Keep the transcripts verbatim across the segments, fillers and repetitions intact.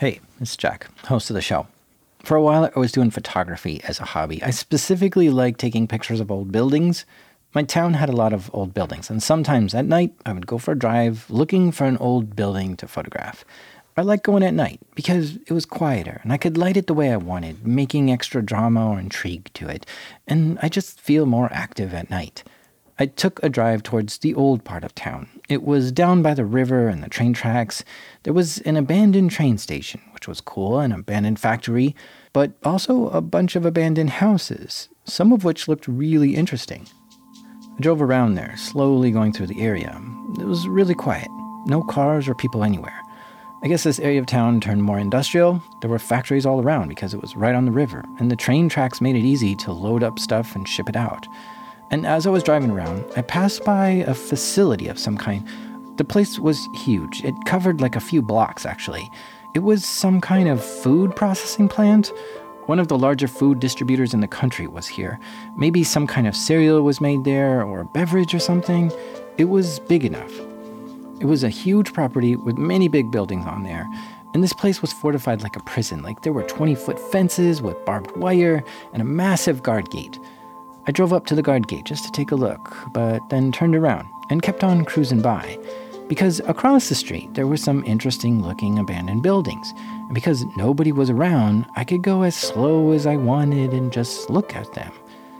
Hey, it's Jack, host of the show. For a while, I was doing photography as a hobby. I specifically like taking pictures of old buildings. My town had a lot of old buildings, and sometimes at night, I would go for a drive looking for an old building to photograph. I liked going at night because it was quieter, and I could light it the way I wanted, making extra drama or intrigue to it, and I just feel more active at night. I took a drive towards the old part of town. It was down by the river and the train tracks. There was an abandoned train station, which was cool, an abandoned factory, but also a bunch of abandoned houses, some of which looked really interesting. I drove around there, slowly going through the area. It was really quiet. No cars or people anywhere. I guess this area of town turned more industrial. There were factories all around because it was right on the river, and the train tracks made it easy to load up stuff and ship it out. And as I was driving around, I passed by a facility of some kind. The place was huge. It covered like a few blocks, actually. It was some kind of food processing plant. One of the larger food distributors in the country was here. Maybe some kind of cereal was made there, or a beverage or something. It was big enough. It was a huge property with many big buildings on there. And this place was fortified like a prison. Like there were twenty-foot fences with barbed wire and a massive guard gate. I drove up to the guard gate just to take a look, but then turned around and kept on cruising by. Because across the street, there were some interesting-looking abandoned buildings. And because nobody was around, I could go as slow as I wanted and just look at them.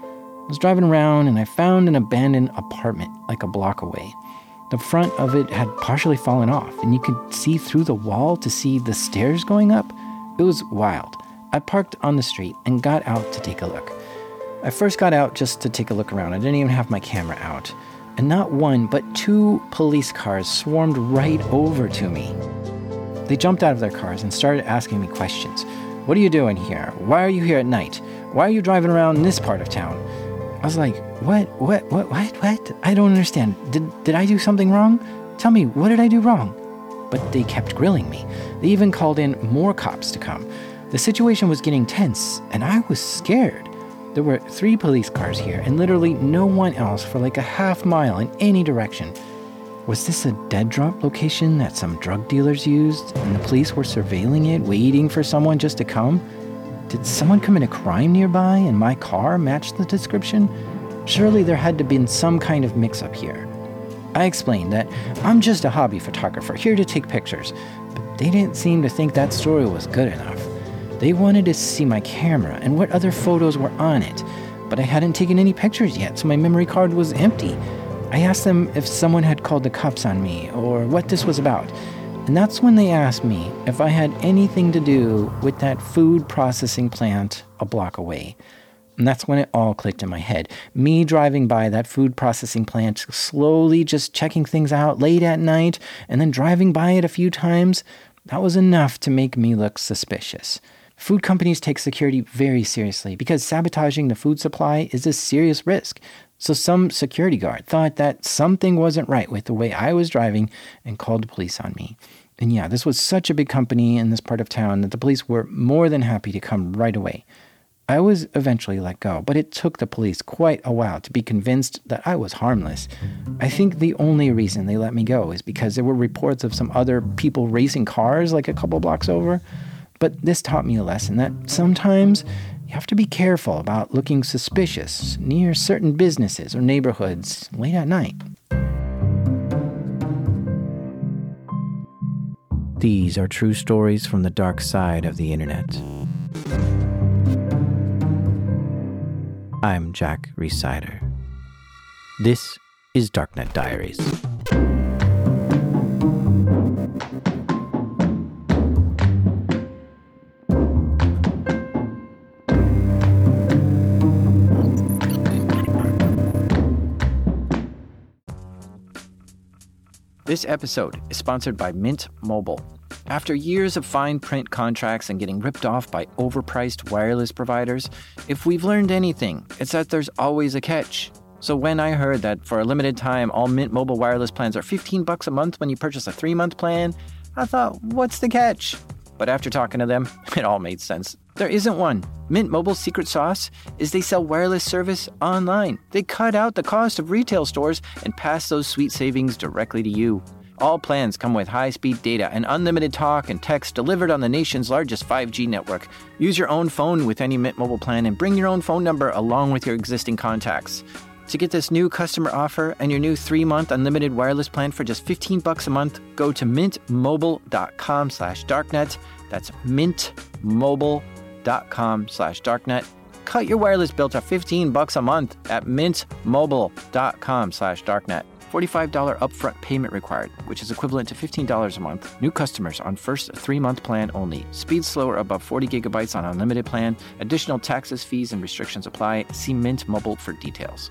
I was driving around and I found an abandoned apartment like a block away. The front of it had partially fallen off, and you could see through the wall to see the stairs going up. It was wild. I parked on the street and got out to take a look. I first got out just to take a look around. I didn't even have my camera out. And not one, but two police cars swarmed right over to me. They jumped out of their cars and started asking me questions. What are you doing here? Why are you here at night? Why are you driving around in this part of town? I was like, what, what, what, what, what? I don't understand. Did, did I do something wrong? Tell me, what did I do wrong? But they kept grilling me. They even called in more cops to come. The situation was getting tense, and I was scared. There were three police cars here, and literally no one else for like a half mile in any direction. Was this a dead drop location that some drug dealers used, and the police were surveilling it, waiting for someone just to come? Did someone commit a crime nearby, and my car matched the description? Surely there had to have been some kind of mix-up here. I explained that I'm just a hobby photographer, here to take pictures, but they didn't seem to think that story was good enough. They wanted to see my camera and what other photos were on it, but I hadn't taken any pictures yet, so my memory card was empty. I asked them if someone had called the cops on me or what this was about, and that's when they asked me if I had anything to do with that food processing plant a block away. And that's when it all clicked in my head. Me driving by that food processing plant, slowly just checking things out late at night, and then driving by it a few times, that was enough to make me look suspicious. Food companies take security very seriously because sabotaging the food supply is a serious risk. So some security guard thought that something wasn't right with the way I was driving and called the police on me. And yeah, this was such a big company in this part of town that the police were more than happy to come right away. I was eventually let go, but it took the police quite a while to be convinced that I was harmless. I think the only reason they let me go is because there were reports of some other people racing cars like a couple blocks over. But this taught me a lesson that sometimes you have to be careful about looking suspicious near certain businesses or neighborhoods late at night. These are true stories from the dark side of the internet. I'm Jack Rhysider. This is Darknet Diaries. This episode is sponsored by Mint Mobile. After years of fine print contracts and getting ripped off by overpriced wireless providers, if we've learned anything, it's that there's always a catch. So when I heard that for a limited time, all Mint Mobile wireless plans are fifteen bucks a month when you purchase a three-month plan, I thought, what's the catch? But after talking to them, it all made sense. There isn't one. Mint Mobile's secret sauce is they sell wireless service online. They cut out the cost of retail stores and pass those sweet savings directly to you. All plans come with high-speed data and unlimited talk and text delivered on the nation's largest five G network. Use your own phone with any Mint Mobile plan and bring your own phone number along with your existing contacts. To get this new customer offer and your new three-month unlimited wireless plan for just fifteen bucks a month, go to mintmobile.com slash darknet. That's mintmobile.com slash darknet. Cut your wireless bill to fifteen bucks a month at mintmobile.com slash darknet. forty-five dollars upfront payment required, which is equivalent to fifteen dollars a month. New customers on first three-month plan only. Speed slower above forty gigabytes on unlimited plan. Additional taxes, fees, and restrictions apply. See Mint Mobile for details.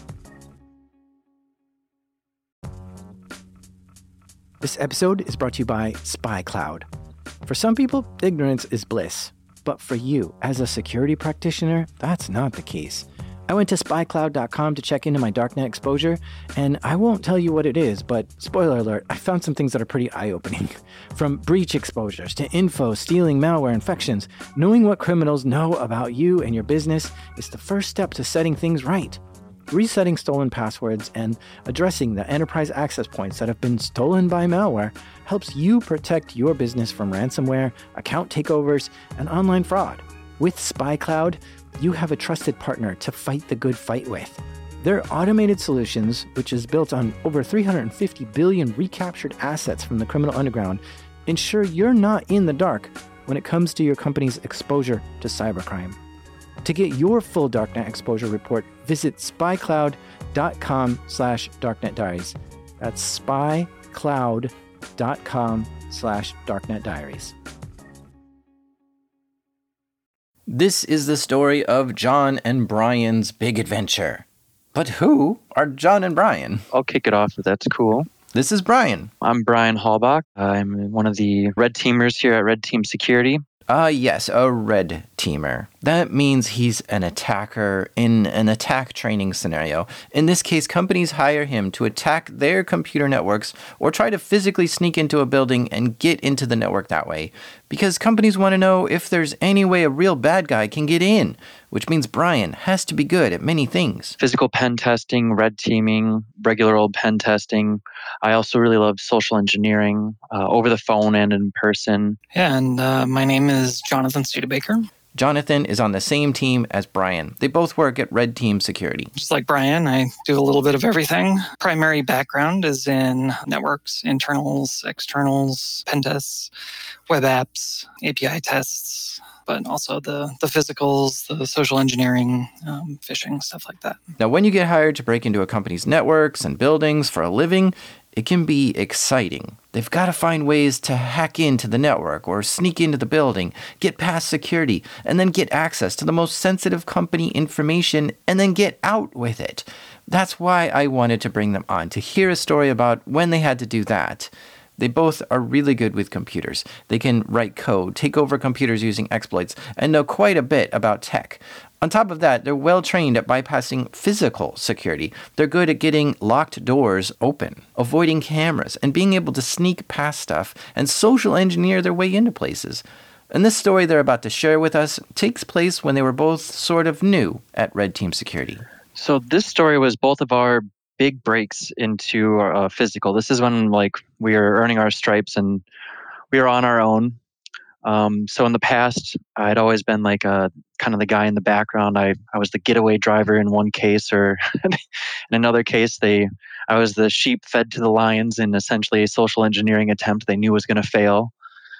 This episode is brought to you by SpyCloud. For some people, ignorance is bliss. But for you, as a security practitioner, that's not the case. I went to spy cloud dot com to check into my darknet exposure, and I won't tell you what it is, but spoiler alert, I found some things that are pretty eye-opening. From breach exposures to info, stealing, malware, infections, knowing what criminals know about you and your business is the first step to setting things right. Resetting stolen passwords and addressing the enterprise access points that have been stolen by malware helps you protect your business from ransomware, account takeovers, and online fraud. With SpyCloud, you have a trusted partner to fight the good fight with. Their automated solutions, which is built on over three hundred fifty billion recaptured assets from the criminal underground, ensure you're not in the dark when it comes to your company's exposure to cybercrime. To get your full darknet exposure report, visit spycloud.com slash darknetdiaries. That's spycloud.com slash darknetdiaries. This is the story of John and Brian's big adventure. But who are John and Brian? I'll kick it off if that's cool. This is Brian. I'm Brian Hallbach. I'm one of the red teamers here at Red Team Security. Ah, uh, yes, a red teamer. That means he's an attacker in an attack training scenario. In this case, companies hire him to attack their computer networks or try to physically sneak into a building and get into the network that way. Because companies want to know if there's any way a real bad guy can get in, which means Brian has to be good at many things. Physical pen testing, red teaming, regular old pen testing. I also really love social engineering, uh, over the phone and in person. Yeah, and uh, my name is Jonathan Studebaker. Jonathan is on the same team as Brian. They both work at Red Team Security. Just like Brian, I do a little bit of everything. Primary background is in networks, internals, externals, pen tests, web apps, A P I tests, but also the, the physicals, the social engineering, um, phishing, stuff like that. Now, when you get hired to break into a company's networks and buildings for a living, it can be exciting. They've got to find ways to hack into the network or sneak into the building, get past security, and then get access to the most sensitive company information and then get out with it. That's why I wanted to bring them on, to hear a story about when they had to do that. They both are really good with computers. They can write code, take over computers using exploits, and know quite a bit about tech. On top of that, they're well trained at bypassing physical security. They're good at getting locked doors open, avoiding cameras, and being able to sneak past stuff and social engineer their way into places. And this story they're about to share with us takes place when they were both sort of new at Red Team Security. So this story was both of our big breaks into uh, physical. This is when like we were earning our stripes and we were on our own. Um, so in the past, I'd always been like a kind of the guy in the background. I, I was the getaway driver in one case, or in another case, they I was the sheep fed to the lions in essentially a social engineering attempt they knew was going to fail.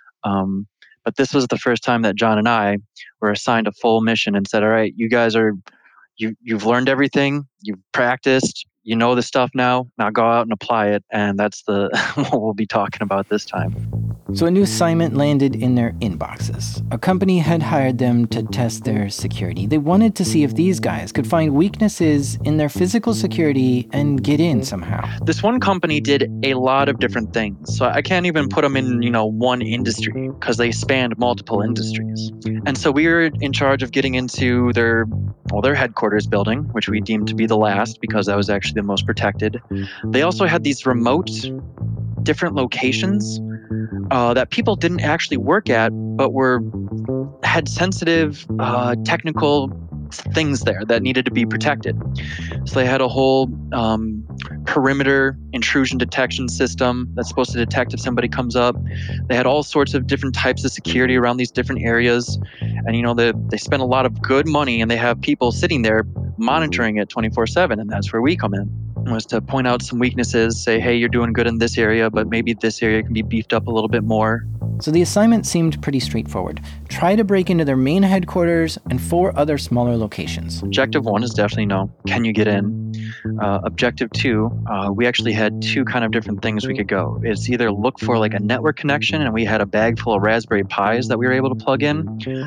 Um, but this was the first time that John and I were assigned a full mission and said, "All right, you guys are you you've learned everything, you've practiced, you know the stuff now. Now go out and apply it." And that's the what we'll be talking about this time. So a new assignment landed in their inboxes. A company had hired them to test their security. They wanted to see if these guys could find weaknesses in their physical security and get in somehow. This one company did a lot of different things. So I can't even put them in, you know, one industry because they spanned multiple industries. And so we were in charge of getting into their, well, their headquarters building, which we deemed to be the last because that was actually the most protected. They also had these remote different locations uh, that people didn't actually work at, but were had sensitive uh, technical things there that needed to be protected. So they had a whole um, perimeter intrusion detection system that's supposed to detect if somebody comes up. They had all sorts of different types of security around these different areas. And, you know, they, they spent a lot of good money, and they have people sitting there monitoring it twenty-four seven. And that's where we come in, was to point out some weaknesses, say, hey, you're doing good in this area, but maybe this area can be beefed up a little bit more. So the assignment seemed pretty straightforward. Try to break into their main headquarters and four other smaller locations. Objective one is definitely no. Can you get in? Uh, objective two, uh, we actually had two kind of different things we could go. It's either look for like a network connection, and we had a bag full of Raspberry Pis that we were able to plug in.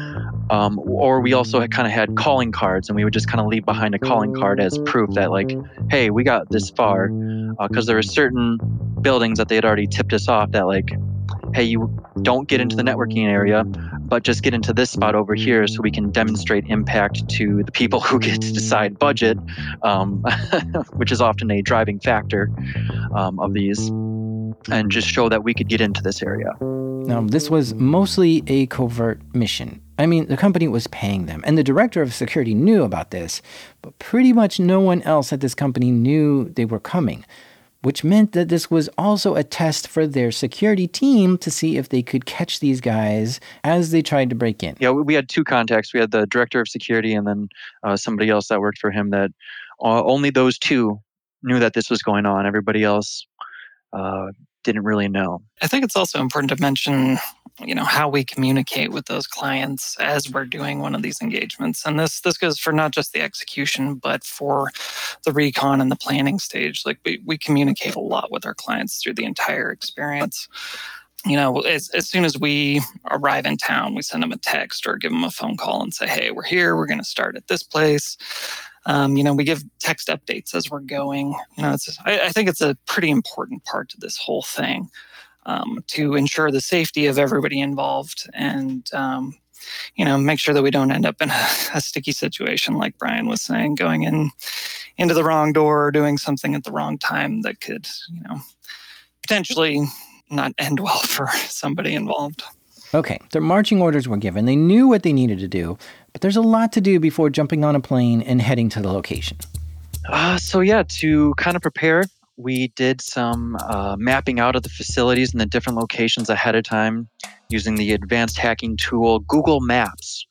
Um, or we also had kind of had calling cards, and we would just kind of leave behind a calling card as proof that like, hey, we got this far. Because uh, there were certain buildings that they had already tipped us off that like, hey, you don't get into the networking area, but just get into this spot over here so we can demonstrate impact to the people who get to decide budget, um, which is often a driving factor um, of these, and just show that we could get into this area. Now, this was mostly a covert mission. I mean, the company was paying them, and the director of security knew about this, but pretty much no one else at this company knew they were coming, which meant that this was also a test for their security team to see if they could catch these guys as they tried to break in. Yeah, we had two contacts. We had the director of security and then uh, somebody else that worked for him that uh, only those two knew that this was going on. Everybody else uh, didn't really know. I think it's also important to mention, you know, how we communicate with those clients as we're doing one of these engagements. And this this goes for not just the execution, but for the recon and the planning stage. Like we, we communicate a lot with our clients through the entire experience. You know, as, as soon as we arrive in town, we send them a text or give them a phone call and say, hey, we're here. We're going to start at this place. Um, you know, we give text updates as we're going. You know, it's I, I think it's a pretty important part to this whole thing. Um, to ensure the safety of everybody involved and, um, you know, make sure that we don't end up in a, a sticky situation like Brian was saying, going in into the wrong door or doing something at the wrong time that could, you know, potentially not end well for somebody involved. Okay, their marching orders were given. They knew what they needed to do, but there's a lot to do before jumping on a plane and heading to the location. Uh, so yeah, to kind of prepare, we did some uh, mapping out of the facilities and the different locations ahead of time using the advanced hacking tool Google Maps.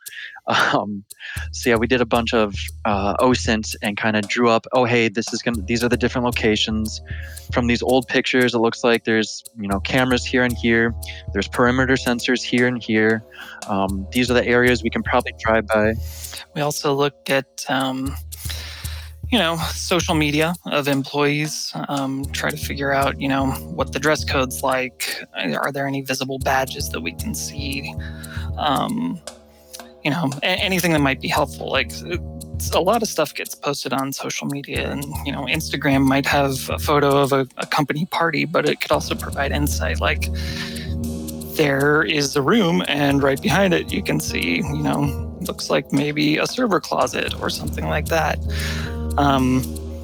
Um, so yeah, we did a bunch of uh, O S I N T and kind of drew up, oh hey, this is gonna, these are the different locations. From these old pictures, it looks like there's you know cameras here and here. There's perimeter sensors here and here. Um, these are the areas we can probably drive by. We also looked at um, you know, social media of employees, um, try to figure out, you know, what the dress code's like. Are there any visible badges that we can see? Um, you know, a- anything that might be helpful. Like it's, a lot of stuff gets posted on social media, and, you know, Instagram might have a photo of a, a company party, but it could also provide insight. Like there is the room, and right behind it, you can see, you know, looks like maybe a server closet or something like that. Um,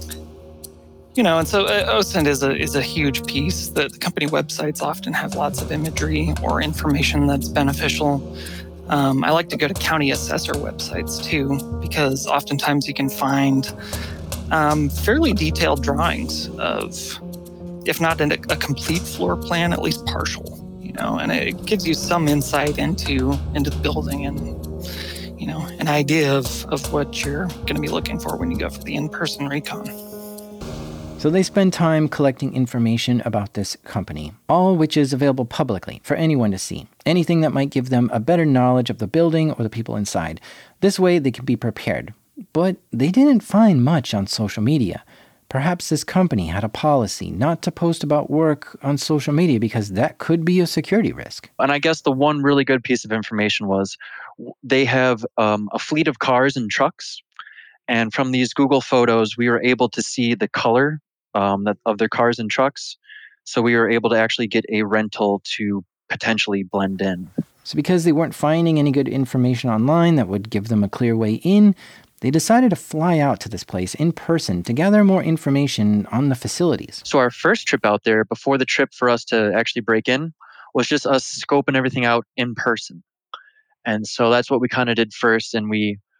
you know, and so uh, O S I N T is a is a huge piece. The, the company websites often have lots of imagery or information that's beneficial. Um, I like to go to county assessor websites too, because oftentimes you can find um, fairly detailed drawings of, if not a, a complete floor plan, at least partial. You know, and it gives you some insight into into the building and, you know, an idea of, of what you're going to be looking for when you go for the in-person recon. So they spend time collecting information about this company, all which is available publicly for anyone to see. Anything that might give them a better knowledge of the building or the people inside. This way they can be prepared. But they didn't find much on social media. Perhaps this company had a policy not to post about work on social media because that could be a security risk. And I guess the one really good piece of information was they have um, a fleet of cars and trucks. And from these Google photos, we were able to see the color um, that, of their cars and trucks. So we were able to actually get a rental to potentially blend in. So because they weren't finding any good information online that would give them a clear way in, they decided to fly out to this place in person to gather more information on the facilities. So our first trip out there, before the trip for us to actually break in, was just us scoping everything out in person. And so that's what we kind of did first. And we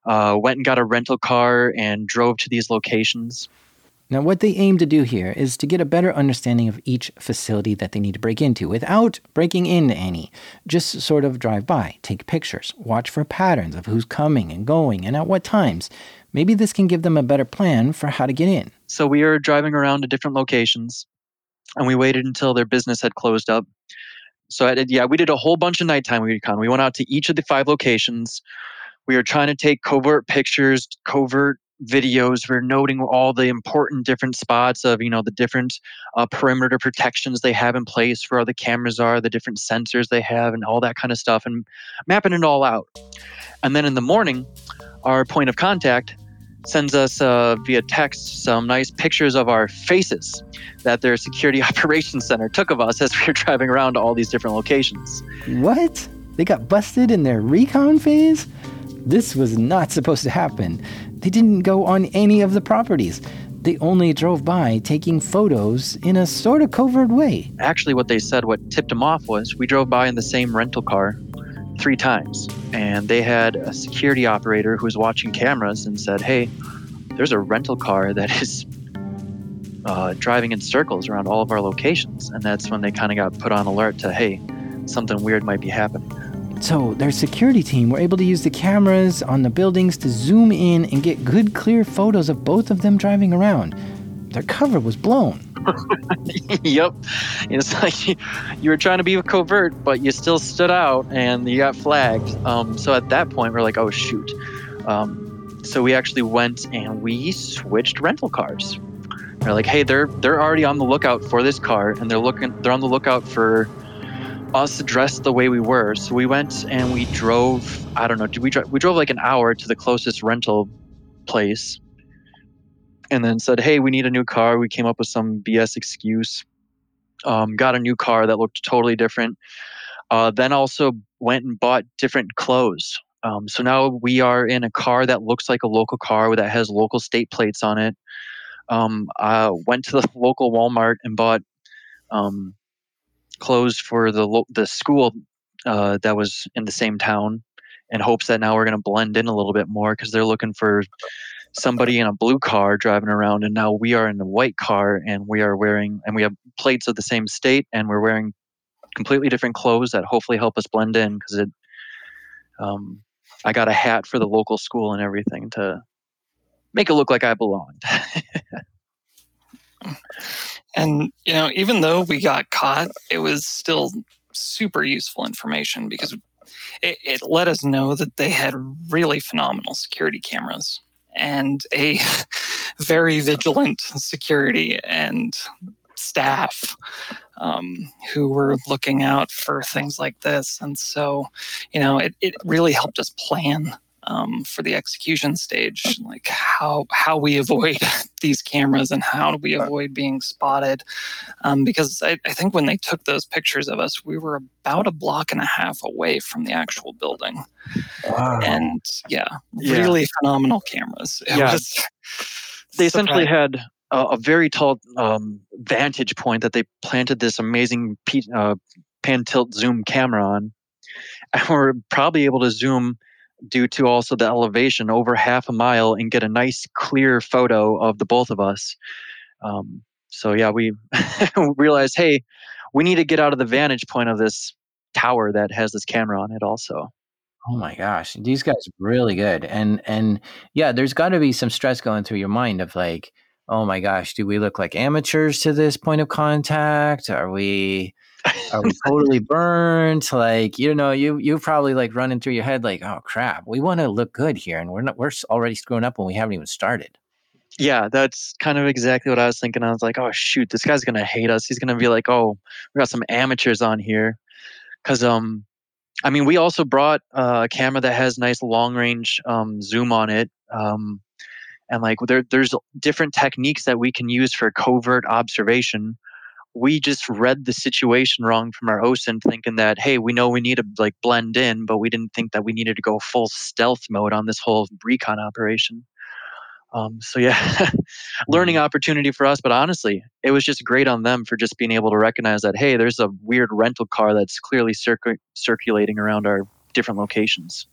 uh, went and got a rental car and drove to these locations. Now, what they aim to do here is to get a better understanding of each facility that they need to break into without breaking into any. Just sort of drive by, take pictures, watch for patterns of who's coming and going and at what times. Maybe this can give them a better plan for how to get in. So we were driving around to different locations, and we waited until their business had closed up. So I did, yeah, we did a whole bunch of nighttime recon. We went out to each of the five locations. We were trying to take covert pictures, covert videos. We're noting all the important different spots of, you know, the different uh, perimeter protections they have in place for where the cameras are, the different sensors they have, and all that kind of stuff, and mapping it all out. And then in the morning, our point of contact sends us uh, via text some nice pictures of our faces that their security operations center took of us as we were driving around to all these different locations. What? They got busted in their recon phase? This was not supposed to happen. They didn't go on any of the properties. They only drove by taking photos in a sort of covert way. Actually, what they said, what tipped them off was we drove by in the same rental car three times, and they had a security operator who was watching cameras and said, hey, there's a rental car that is uh, driving in circles around all of our locations. And that's when they kind of got put on alert to, hey, something weird might be happening. So their security team were able to use the cameras on the buildings to zoom in and get good, clear photos of both of them driving around. Their cover was blown. Yep. It's like you, you were trying to be covert, but you still stood out and you got flagged. Um, so at that point, we're like, oh, shoot. Um, so we actually went and we switched rental cars. They're like, hey, they're they're already on the lookout for this car, and they're looking they're on the lookout for us dressed the way we were. So we went and we drove, I don't know, did we drive? We drove like an hour to the closest rental place and then said, hey, we need a new car. We came up with some B S excuse, um, got a new car that looked totally different. Uh, then also went and bought different clothes. Um, so now we are in a car that looks like a local car that has local state plates on it. Um, I went to the local Walmart and bought um, clothes for the lo- the school uh, that was in the same town, in hopes that now we're going to blend in a little bit more, because they're looking for somebody in a blue car driving around, and now we are in a white car, and we are wearing, and we have plates of the same state, and we're wearing completely different clothes that hopefully help us blend in, because it um, I got a hat for the local school and everything to make it look like I belonged. And, you know, even though we got caught, it was still super useful information, because it, it let us know that they had really phenomenal security cameras and a very vigilant security and staff um, who were looking out for things like this. And so, you know, it, it really helped us plan Um, for the execution stage, like how how we avoid these cameras and how do we avoid being spotted. Um, because I, I think when they took those pictures of us, we were about a block and a half away from the actual building. Wow. And yeah, Yeah. really phenomenal cameras. It Yeah. was They essentially surprising. had a, a very tall um, vantage point that they planted this amazing P, uh, pan tilt zoom camera on, and we're probably able to zoom due to also the elevation over half a mile and get a nice clear photo of the both of us. Um, so yeah, we realized, hey, we need to get out of the vantage point of this tower that has this camera on it also. Oh my gosh, these guys are really good. And and yeah, there's got to be some stress going through your mind of like, oh my gosh, do we look like amateurs to this point of contact? Are we are we totally burnt? Like, you know, you you probably like running through your head like, oh crap, we want to look good here, and we're not we're already screwing up when we haven't even started. Yeah, that's kind of exactly what I was thinking. I was like, oh shoot, this guy's gonna hate us. He's gonna be like, oh, we got some amateurs on here. Cause um I mean, we also brought uh, a camera that has nice long range um, zoom on it. Um, and like there there's different techniques that we can use for covert observation. We just read the situation wrong from our O S I N, thinking that, hey, we know we need to like blend in, but we didn't think that we needed to go full stealth mode on this whole recon operation. Um, so yeah, learning opportunity for us, but honestly, it was just great on them for just being able to recognize that, hey, there's a weird rental car that's clearly circ- circulating around our different locations.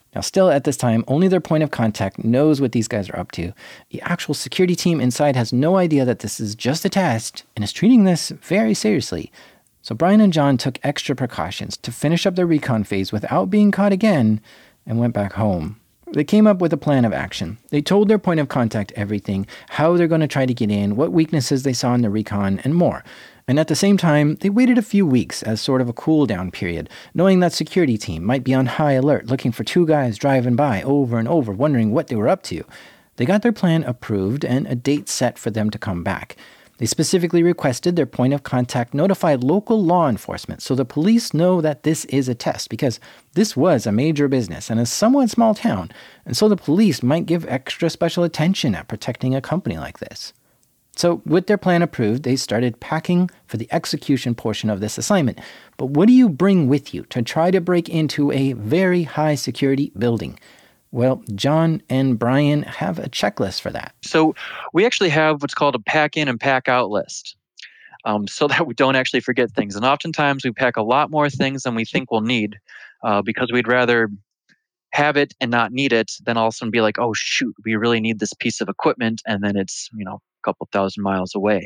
Now, still at this time, only their point of contact knows what these guys are up to. The actual security team inside has no idea that this is just a test and is treating this very seriously. So Brian and John took extra precautions to finish up their recon phase without being caught again and went back home. They came up with a plan of action. They told their point of contact everything, how they're going to try to get in, what weaknesses they saw in the recon, and more. And at the same time, they waited a few weeks as sort of a cool down period, knowing that security team might be on high alert, looking for two guys driving by over and over, wondering what they were up to. They got their plan approved and a date set for them to come back. They specifically requested their point of contact notify local law enforcement so the police know that this is a test, because this was a major business and a somewhat small town, and so the police might give extra special attention at protecting a company like this. So with their plan approved, they started packing for the execution portion of this assignment. But what do you bring with you to try to break into a very high security building? Well, John and Brian have a checklist for that. So we actually have what's called a pack in and pack out list, um, so that we don't actually forget things. And oftentimes we pack a lot more things than we think we'll need, uh, because we'd rather have it and not need it than all of a sudden be like, oh, shoot, we really need this piece of equipment. And then it's, you know, a couple thousand miles away.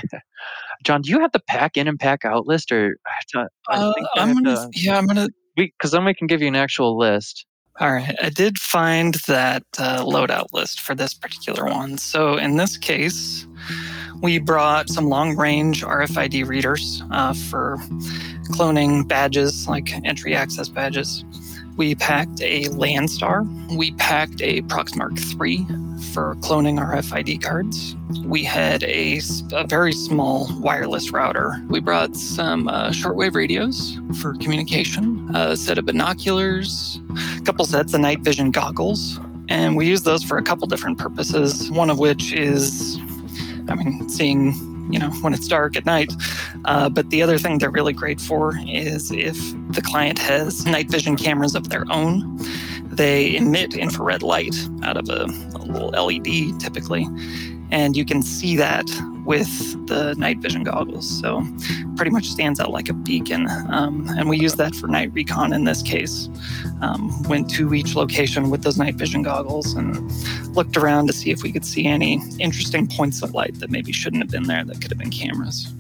John, do you have the pack in and pack out list, or I have to, I Uh, think I I'm have gonna, to, yeah, I'm gonna. because then we can give you an actual list. All right, I did find that uh, loadout list for this particular one. So in this case, we brought some long-range R F I D readers uh, for cloning badges, like entry access badges. We packed a Landstar. We packed a Proxmark three for cloning R F I D cards. We had a, a very small wireless router. We brought some uh, shortwave radios for communication, a set of binoculars, a couple sets of night vision goggles, and we use those for a couple different purposes, one of which is, I mean, seeing, you know, when it's dark at night. Uh, but the other thing they're really great for is if the client has night vision cameras of their own, they emit infrared light out of a, a little L E D typically, and you can see that with the night vision goggles. So pretty much stands out like a beacon. Um, and we use that for night recon in this case. Um, went to each location with those night vision goggles and looked around to see if we could see any interesting points of light that maybe shouldn't have been there, that could have been cameras.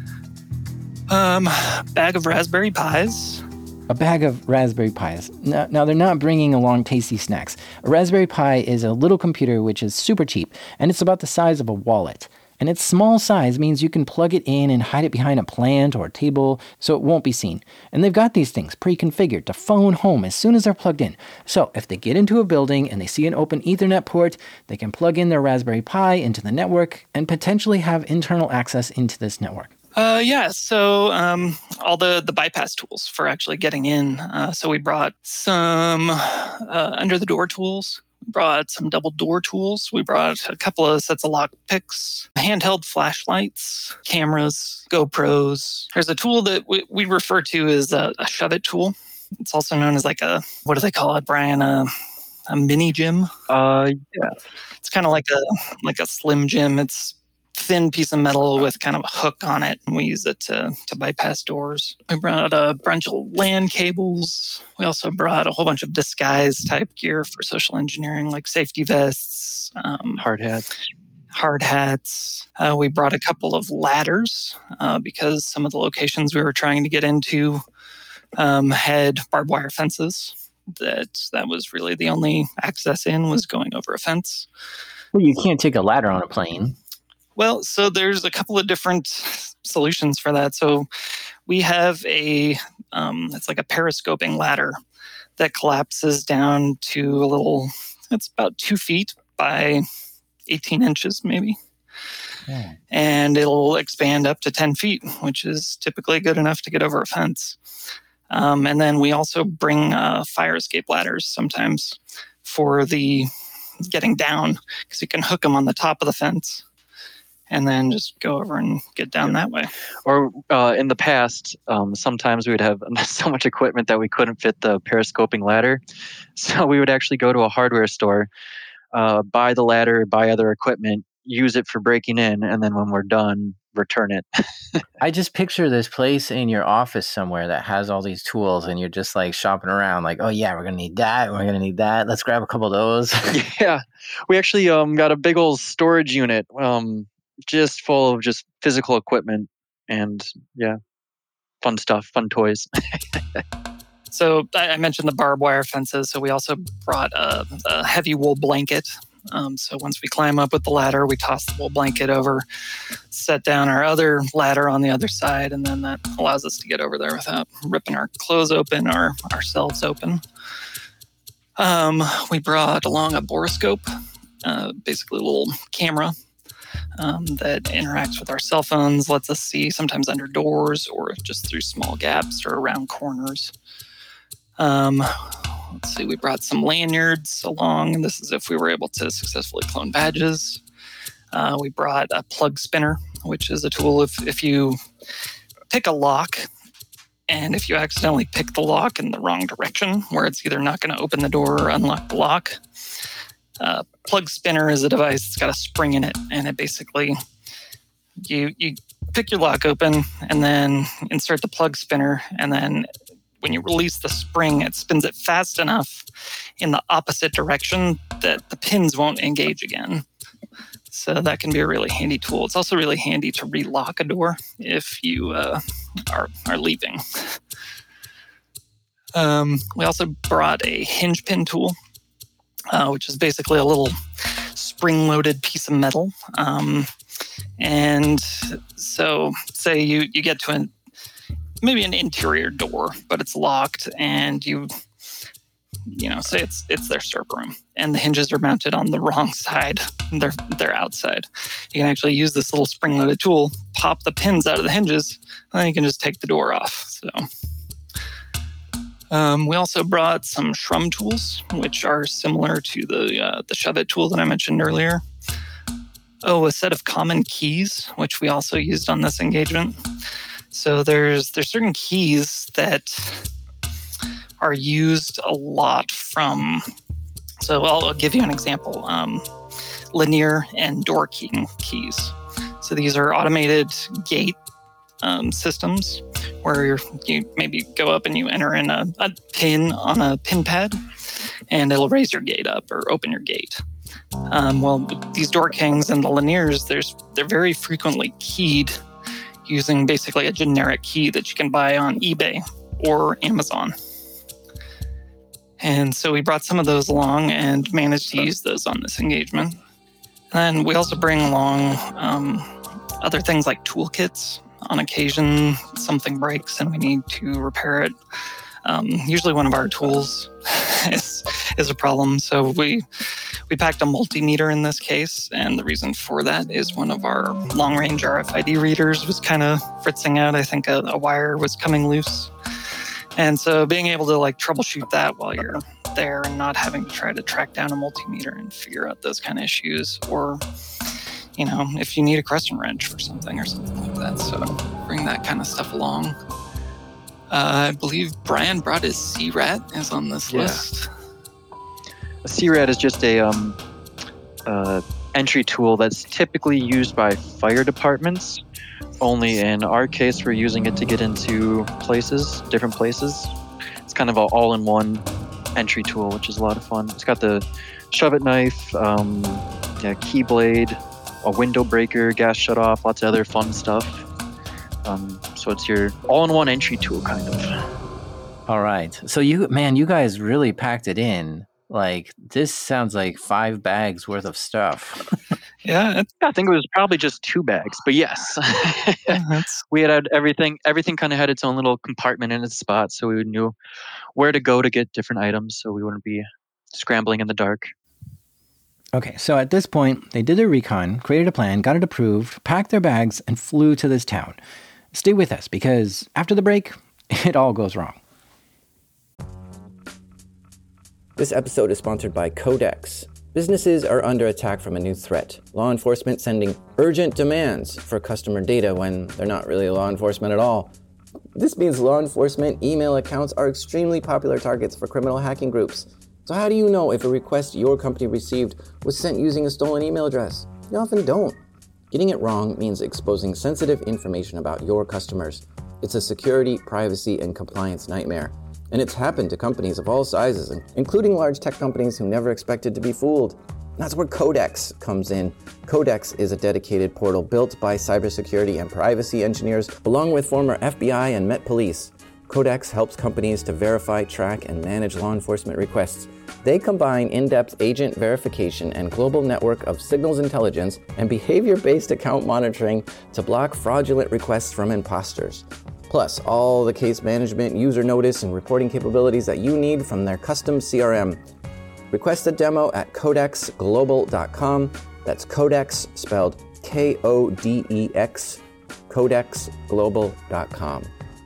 Um, bag of Raspberry Pis. A bag of Raspberry Pis. Now, now, they're not bringing along tasty snacks. A Raspberry Pi is a little computer which is super cheap, and it's about the size of a wallet. And its small size means you can plug it in and hide it behind a plant or a table so it won't be seen. And they've got these things pre-configured to phone home as soon as they're plugged in. So if they get into a building and they see an open Ethernet port, they can plug in their Raspberry Pi into the network and potentially have internal access into this network. Uh, yeah, so um, all the, the bypass tools for actually getting in. Uh, so we brought some uh, under-the-door tools. We brought some double door tools. We brought a couple of sets of lock picks, handheld flashlights, cameras, GoPros. There's a tool that we, we refer to as a, a shove-it tool. It's also known as like a, what do they call it, Brian? A, a mini gym? Uh, yeah. It's kind of like a like a slim gym. It's thin piece of metal with kind of a hook on it, and we use it to, to bypass doors. We brought a bunch of LAN cables. We also brought a whole bunch of disguise type gear for social engineering, like safety vests, um, Hard hats. hard hats. Uh, we brought a couple of ladders uh, because some of the locations we were trying to get into um, had barbed wire fences. That that was really the only access in, was going over a fence. Well, you can't take a ladder on a plane. Well, so there's a couple of different solutions for that. So we have a, um, it's like a periscoping ladder that collapses down to a little, it's about two feet by eighteen inches maybe. Yeah. And it'll expand up to ten feet, which is typically good enough to get over a fence. Um, and then we also bring uh, fire escape ladders sometimes for the getting down, because you can hook them on the top of the fence and then just go over and get down that way. Or uh, in the past, um, sometimes we would have so much equipment that we couldn't fit the periscoping ladder. So we would actually go to a hardware store, uh, buy the ladder, buy other equipment, use it for breaking in, and then when we're done, return it. I just picture this place in your office somewhere that has all these tools, and you're just like shopping around like, oh yeah, we're going to need that. We're going to need that. Let's grab a couple of those. Yeah. We actually um, got a big old storage unit um, just full of just physical equipment and yeah, fun stuff, fun toys. So I I mentioned the barbed wire fences. So we also brought a, a heavy wool blanket. Um, so once we climb up with the ladder, we toss the wool blanket over, set down our other ladder on the other side, and then that allows us to get over there without ripping our clothes open or ourselves open. Um, we brought along a borescope, uh, basically a little camera um, that interacts with our cell phones, lets us see sometimes under doors or just through small gaps or around corners. Um, let's see, we brought some lanyards along, and this is if we were able to successfully clone badges. Uh, we brought a plug spinner, which is a tool if, if you pick a lock, and if you accidentally pick the lock in the wrong direction, where it's either not going to open the door or unlock the lock, uh, plug spinner is a device that's got a spring in it, and it basically, you you pick your lock open, and then insert the plug spinner, and then when you release the spring, it spins it fast enough in the opposite direction that the pins won't engage again. So that can be a really handy tool. It's also really handy to relock a door if you uh, are, are leaving. Um, we also brought a hinge pin tool, uh, which is basically a little spring-loaded piece of metal. Um, and so say you, you get to an maybe an interior door, but it's locked, and you, you know, say it's it's their server room, and the hinges are mounted on the wrong side. They're they're outside. You can actually use this little spring-loaded tool, pop the pins out of the hinges, and then you can just take the door off. So, um, we also brought some shrum tools, which are similar to the uh, the shove it tool that I mentioned earlier. Oh, a set of common keys, which we also used on this engagement. So there's there's certain keys that are used a lot from, so I'll, I'll give you an example, um, linear and door key keys. So these are automated gate um, systems where you're, you maybe go up and you enter in a, a pin on a pin pad, and it'll raise your gate up or open your gate. Um, well, these door kings and the linears, there's they're very frequently keyed using basically a generic key that you can buy on eBay or Amazon. And so we brought some of those along and managed to use those on this engagement. And we also bring along um, other things like toolkits. On occasion, something breaks and we need to repair it. Um, usually one of our tools is, is a problem. So we we packed a multimeter in this case, and the reason for that is one of our long-range R F I D readers was kind of fritzing out. I think a, a wire was coming loose. And so being able to like troubleshoot that while you're there and not having to try to track down a multimeter and figure out those kind of issues, or, you know, if you need a crescent wrench for something or something like that. So bring that kind of stuff along. Uh, I believe Brian brought his C RAT is on this Yeah. list. A C RAT is just a um, uh, entry tool that's typically used by fire departments. Only in our case, we're using it to get into places, different places. It's kind of an all-in-one entry tool, which is a lot of fun. It's got the shove-it knife, um, yeah, keyblade, a window breaker, gas shutoff, lots of other fun stuff. Um, so it's your all-in-one entry tool, kind of. All right. So you, man, you guys really packed it in. Like, this sounds like five bags worth of stuff. Yeah, it, Yeah, I think it was probably just two bags, but yes. that's We had, had everything, everything kind of had its own little compartment in its spot, so we knew where to go to get different items, so we wouldn't be scrambling in the dark. Okay, so at this point, they did their recon, created a plan, got it approved, packed their bags, and flew to this town. Stay with us, because after the break, it all goes wrong. This episode is sponsored by Codex. Businesses are under attack from a new threat. Law enforcement sending urgent demands for customer data when they're not really law enforcement at all. This means law enforcement email accounts are extremely popular targets for criminal hacking groups. So how do you know if a request your company received was sent using a stolen email address? You often don't. Getting it wrong means exposing sensitive information about your customers. It's a security, privacy, and compliance nightmare. And it's happened to companies of all sizes, including large tech companies who never expected to be fooled. That's where Codex comes in. Codex is a dedicated portal built by cybersecurity and privacy engineers, along with former F B I and Met Police. Codex helps companies to verify, track, and manage law enforcement requests. They combine in-depth agent verification and global network of signals intelligence and behavior-based account monitoring to block fraudulent requests from imposters. Plus, all the case management, user notice, and reporting capabilities that you need from their custom C R M. Request a demo at codex global dot com. That's Codex, spelled K O D E X, codex global dot com.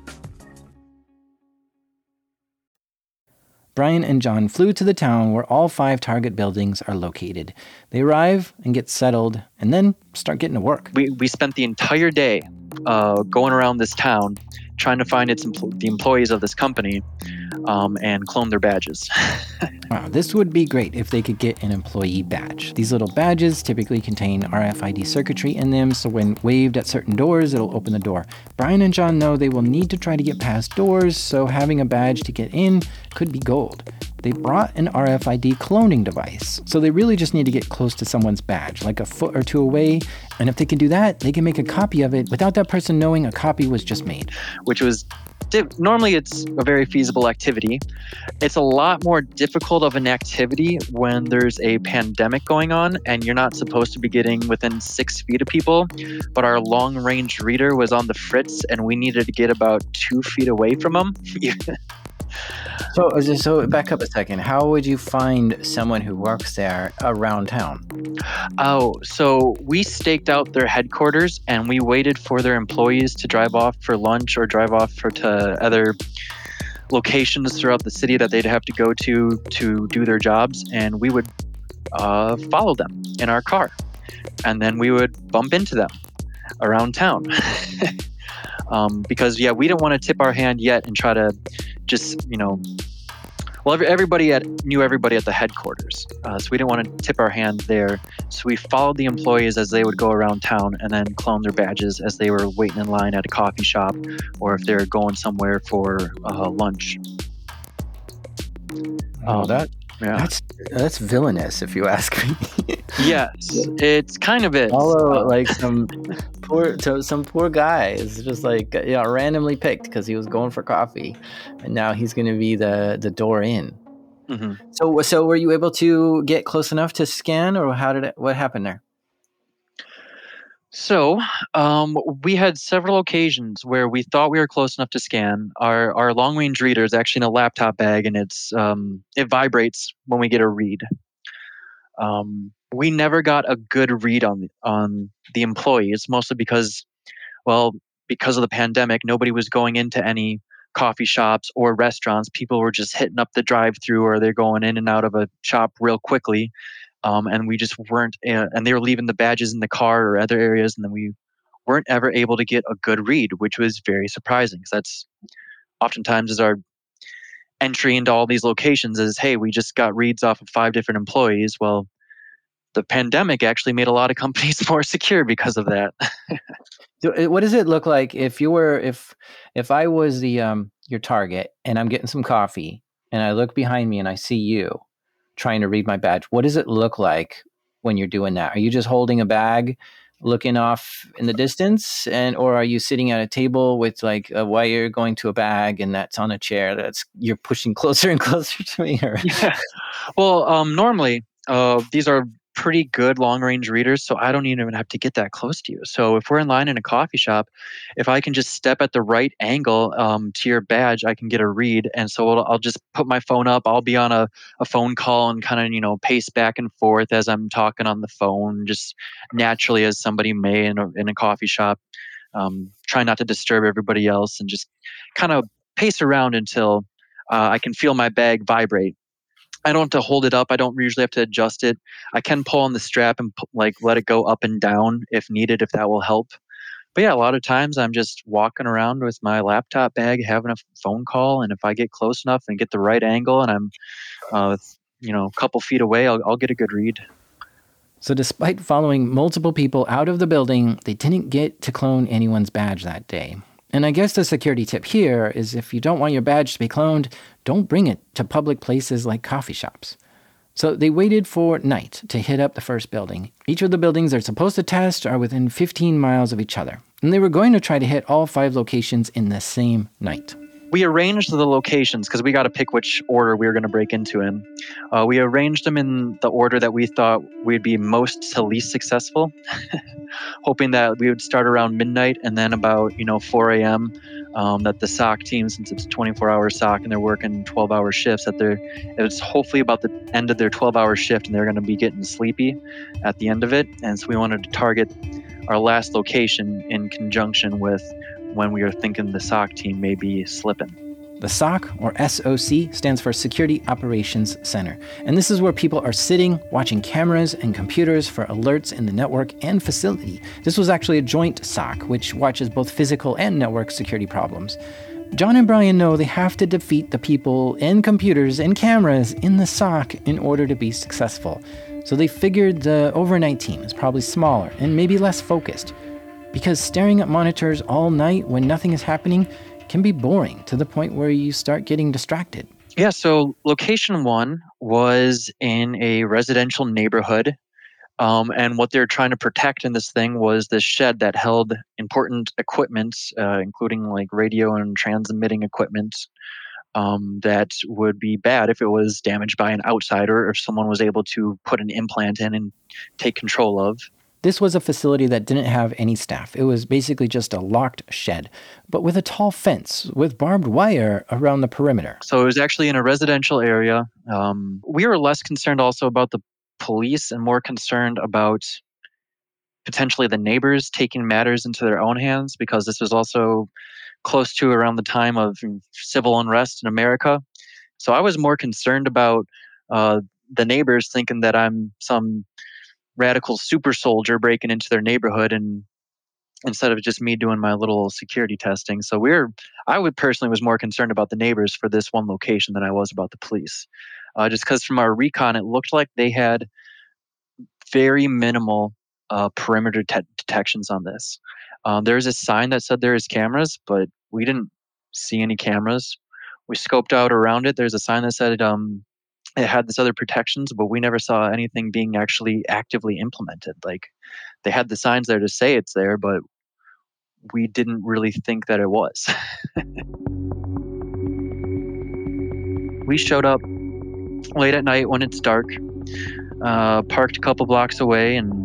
Brian and John flew to the town where all five target buildings are located. They arrive and get settled, and then start getting to work. We we spent the entire day uh, going around this town, trying to find its empl- the employees of this company, um, and clone their badges. Wow, this would be great if they could get an employee badge. These little badges typically contain R F I D circuitry in them, so when waved at certain doors, it'll open the door. Brian and John know they will need to try to get past doors, so having a badge to get in could be gold. They brought an R F I D cloning device, so they really just need to get close to someone's badge, like a foot or two away, and if they can do that, they can make a copy of it without that person knowing a copy was just made. Which was normally it's a very feasible activity. It's a lot more difficult of an activity when there's a pandemic going on and you're not supposed to be getting within six feet of people, but our long-range reader was on the fritz and we needed to get about two feet away from them. So, so back up a second. How would you find someone who works there around town? Oh, so we staked out their headquarters and we waited for their employees to drive off for lunch or drive off for to other locations throughout the city that they'd have to go to to do their jobs, and we would uh, follow them in our car, and then we would bump into them around town. um, because yeah, we didn't want to tip our hand yet and try to just, you know, well, every, everybody at, knew everybody at the headquarters, uh, so we didn't want to tip our hand there. So we followed the employees as they would go around town and then clone their badges as they were waiting in line at a coffee shop or if they're going somewhere for uh, lunch. Oh, Um, that yeah. That's that's villainous, if you ask me. Yes, it's kind of it. Follow Uh, like some poor, to some poor guy is just like yeah, randomly picked because he was going for coffee, and now he's going to be the the door in. mhm. So so were you able to get close enough to scan, or how did it? What happened there? So, um, we had several occasions where we thought we were close enough to scan. Our our long range reader is actually in a laptop bag, and it's um, it vibrates when we get a read. Um, we never got a good read on the, on the employees, mostly because, well, because of the pandemic, nobody was going into any coffee shops or restaurants. People were just hitting up the drive-through, or they're going in and out of a shop real quickly. Um, and we just weren't, uh, and they were leaving the badges in the car or other areas, and then we weren't ever able to get a good read, which was very surprising because that's oftentimes is our entry into all these locations is, hey, we just got reads off of five different employees. Well, the pandemic actually made a lot of companies more secure because of that. So, uh, what does it look like if you were if if I was the um your target and I'm getting some coffee and I look behind me and I see you trying to read my badge? What does it look like when you're doing that? Are you just holding a bag, looking off in the distance, and or are you sitting at a table with like a wire going to a bag and that's on a chair that's you're pushing closer and closer to me? Or Yeah. Well, um, normally uh, these are pretty good long range readers, so I don't even have to get that close to you. So if we're in line in a coffee shop, if I can just step at the right angle um, to your badge, I can get a read. And so I'll, I'll just put my phone up. I'll be on a, a phone call and kind of, you know, pace back and forth as I'm talking on the phone, just naturally as somebody may in a, in a coffee shop. Um, try not to disturb everybody else and just kind of pace around until uh, I can feel my bag vibrate. I don't have to hold it up. I don't usually have to adjust it. I can pull on the strap and pu- like let it go up and down if needed, if that will help. But yeah, a lot of times I'm just walking around with my laptop bag, having a phone call, and if I get close enough and get the right angle, and I'm, uh, you know, a couple feet away, I'll, I'll get a good read. So despite following multiple people out of the building, they didn't get to clone anyone's badge that day. And I guess the security tip here is if you don't want your badge to be cloned, don't bring it to public places like coffee shops. So they waited for night to hit up the first building. Each of the buildings they're supposed to test are within fifteen miles of each other. And they were going to try to hit all five locations in the same night. We arranged the locations because we got to pick which order we were going to break into in. Uh, we arranged them in the order that we thought we'd be most to least successful, hoping that we would start around midnight and then about, you know, four a.m. Um, that the S O C team, since it's a twenty-four hour S O C and they're working twelve hour shifts, that they're, it's hopefully about the end of their twelve hour shift and they're going to be getting sleepy at the end of it. And so we wanted to target our last location in conjunction with when we were thinking the S O C team may be slipping. The S O C, or S O C, stands for Security Operations Center. And this is where people are sitting, watching cameras and computers for alerts in the network and facility. This was actually a joint S O C, which watches both physical and network security problems. John and Brian know they have to defeat the people and computers and cameras in the S O C in order to be successful. So they figured the overnight team is probably smaller and maybe less focused. Because staring at monitors all night when nothing is happening can be boring to the point where you start getting distracted. Yeah, so location one was in a residential neighborhood. Um, and what they're trying to protect in this thing was this shed that held important equipment, uh, including like radio and transmitting equipment, um, that would be bad if it was damaged by an outsider or if someone was able to put an implant in and take control of. This was a facility that didn't have any staff. It was basically just a locked shed, but with a tall fence with barbed wire around the perimeter. So it was actually in a residential area. Um, we were less concerned also about the police and more concerned about potentially the neighbors taking matters into their own hands, because this was also close to around the time of civil unrest in America. So I was more concerned about uh, the neighbors thinking that I'm some radical super soldier breaking into their neighborhood, and instead of just me doing my little security testing. So we're, I would personally was more concerned about the neighbors for this one location than I was about the police. Uh, just because from our recon, it looked like they had very minimal uh, perimeter te- detections on this. Um, there's a sign that said there is cameras, but we didn't see any cameras. We scoped out around it. There's a sign that said um, it had this other protections, but we never saw anything being actually actively implemented. Like they had the signs there to say it's there, but we didn't really think that it was. We showed up late at night when it's dark, uh, parked a couple blocks away and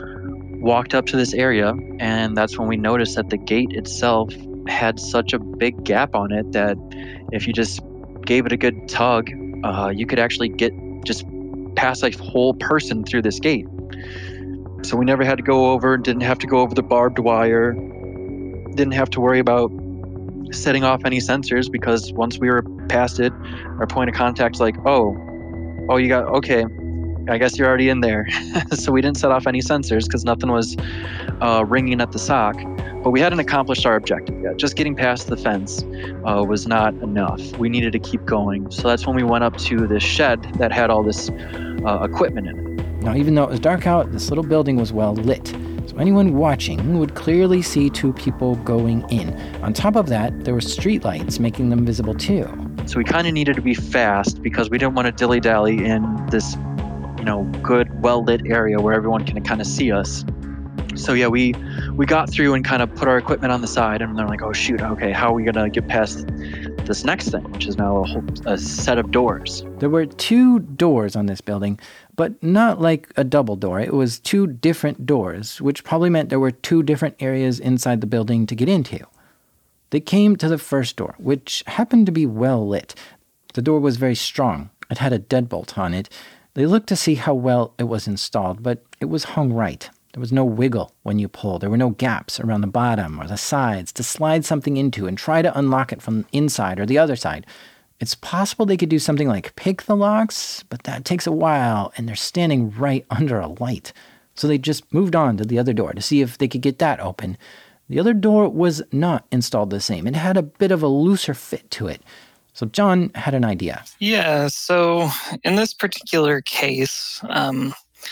walked up to this area. And that's when we noticed that the gate itself had such a big gap on it that if you just gave it a good tug, uh, you could actually get just pass a whole person through this gate. So we never had to go over, didn't have to go over the barbed wire, didn't have to worry about setting off any sensors, because once we were past it, our point of contact's like, oh, oh, you got, okay, I guess you're already in there. So we didn't set off any sensors because nothing was uh, ringing at the S O C. But we hadn't accomplished our objective yet. Just getting past the fence uh, was not enough. We needed to keep going. So that's when we went up to this shed that had all this uh, equipment in it. Now, even though it was dark out, this little building was well lit. So anyone watching would clearly see two people going in. On top of that, there were streetlights making them visible too. So we kind of needed to be fast because we didn't want to dilly-dally in this, you know, good, well-lit area where everyone can kind of see us. So yeah, we we got through and kind of put our equipment on the side, and they're like, oh shoot, okay, how are we gonna get past this next thing, which is now a whole a set of doors? There were two doors on this building, but not like a double door. It was two different doors, which probably meant there were two different areas inside the building to get into. They came to the first door, which happened to be well lit. The door was very strong. It had a deadbolt on it. They looked to see how well it was installed, but it was hung right. There was no wiggle when you pull. There were no gaps around the bottom or the sides to slide something into and try to unlock it from the inside or the other side. It's possible they could do something like pick the locks, but that takes a while, and they're standing right under a light. So they just moved on to the other door to see if they could get that open. The other door was not installed the same. It had a bit of a looser fit to it. So John had an idea. Yeah, so in this particular case, um,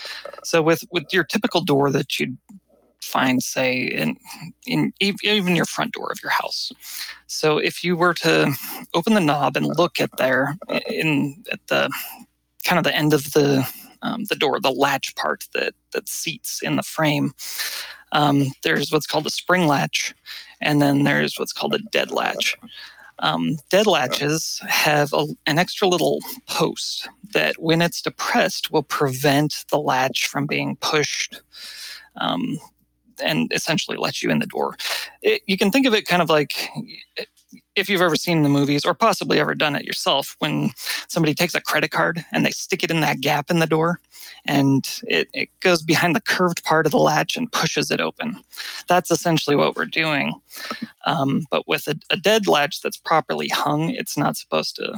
So with, with your typical door that you'd find, say, in, in even your front door of your house. So if you were to open the knob and look at there in at the kind of the end of the um, the door, the latch part that that seats in the frame, um, there's what's called a spring latch, and then there's what's called a dead latch. Um, dead latches have a, an extra little post that, when it's depressed, will prevent the latch from being pushed um, and essentially let you in the door. It, you can think of it kind of like, if you've ever seen the movies, or possibly ever done it yourself, when somebody takes a credit card and they stick it in that gap in the door, and it, it goes behind the curved part of the latch and pushes it open. That's essentially what we're doing. Um, but with a, a dead latch that's properly hung, it's not supposed to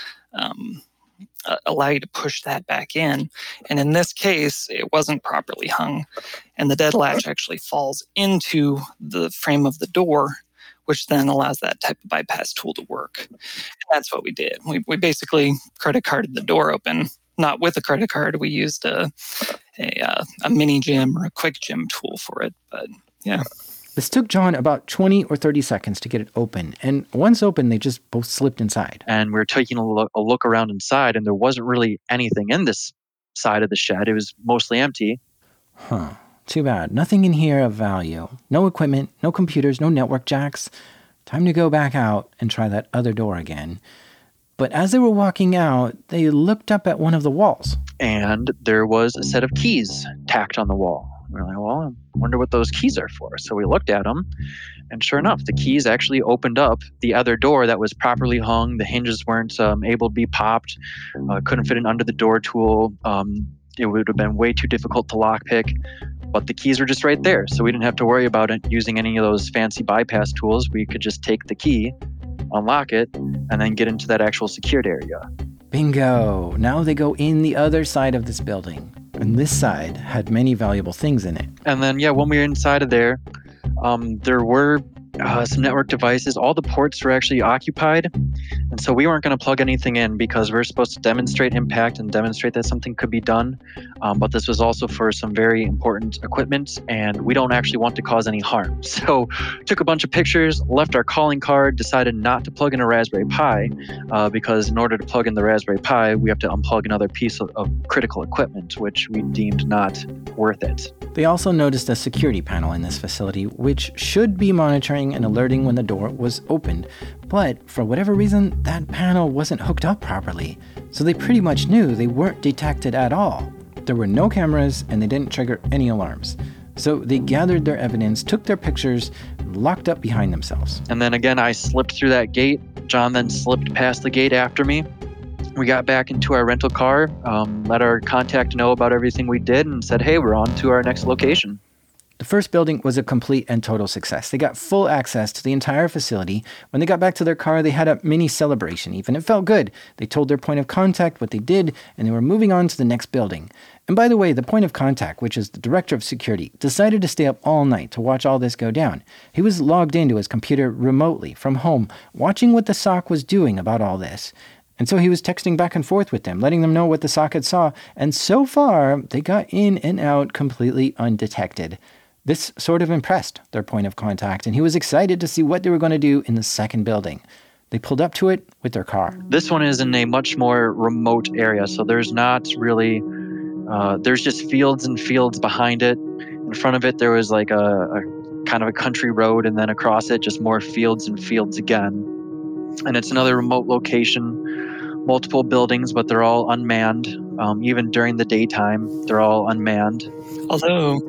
um, uh, allow you to push that back in. And in this case, it wasn't properly hung, and the dead latch actually falls into the frame of the door, which then allows that type of bypass tool to work. And that's what we did. We we basically credit carded the door open. Not with a credit card. We used a a, uh, a mini gym or a quick gym tool for it. But yeah. This took John about twenty or thirty seconds to get it open. And once open, they just both slipped inside. And we were taking a look, a look around inside, and there wasn't really anything in this side of the shed. It was mostly empty. Huh. Too bad. Nothing in here of value. No equipment, no computers, no network jacks. Time to go back out and try that other door again. But as they were walking out, they looked up at one of the walls. And there was a set of keys tacked on the wall. We were like, well, I wonder what those keys are for. So we looked at them, and sure enough, the keys actually opened up the other door that was properly hung. The hinges weren't um, able to be popped. Uh, couldn't fit an under the door tool. Um, it would have been way too difficult to lockpick. But the keys were just right there, so we didn't have to worry about it using any of those fancy bypass tools. We could just take the key, unlock it, and then get into that actual secured area. Bingo! Now they go in the other side of this building. And this side had many valuable things in it. And then, yeah, when we were inside of there, um, there were uh, some network devices. All the ports were actually occupied. And so we weren't going to plug anything in because we we're supposed to demonstrate impact and demonstrate that something could be done. Um, but this was also for some very important equipment, and we don't actually want to cause any harm. So took a bunch of pictures, left our calling card, decided not to plug in a Raspberry Pi uh, because in order to plug in the Raspberry Pi, we have to unplug another piece of, of critical equipment, which we deemed not worth it. They also noticed a security panel in this facility, which should be monitoring and alerting when the door was opened. But for whatever reason, that panel wasn't hooked up properly. So they pretty much knew they weren't detected at all. There were no cameras, and they didn't trigger any alarms. So they gathered their evidence, took their pictures, and locked up behind themselves. And then again, I slipped through that gate. John then slipped past the gate after me. We got back into our rental car, um, let our contact know about everything we did, and said, hey, we're on to our next location. The first building was a complete and total success. They got full access to the entire facility. When they got back to their car, they had a mini celebration even. It felt good. They told their point of contact what they did, and they were moving on to the next building. And by the way, the point of contact, which is the director of security, decided to stay up all night to watch all this go down. He was logged into his computer remotely from home, watching what the S O C was doing about all this. And so he was texting back and forth with them, letting them know what the S O C had saw. And so far, they got in and out completely undetected. This sort of impressed their point of contact, and he was excited to see what they were going to do in the second building. They pulled up to it with their car. This one is in a much more remote area, so there's not really, uh, there's just fields and fields behind it. In front of it, there was like a, a kind of a country road, and then across it, just more fields and fields again. And it's another remote location, multiple buildings, but they're all unmanned. Um, even during the daytime, they're all unmanned. Although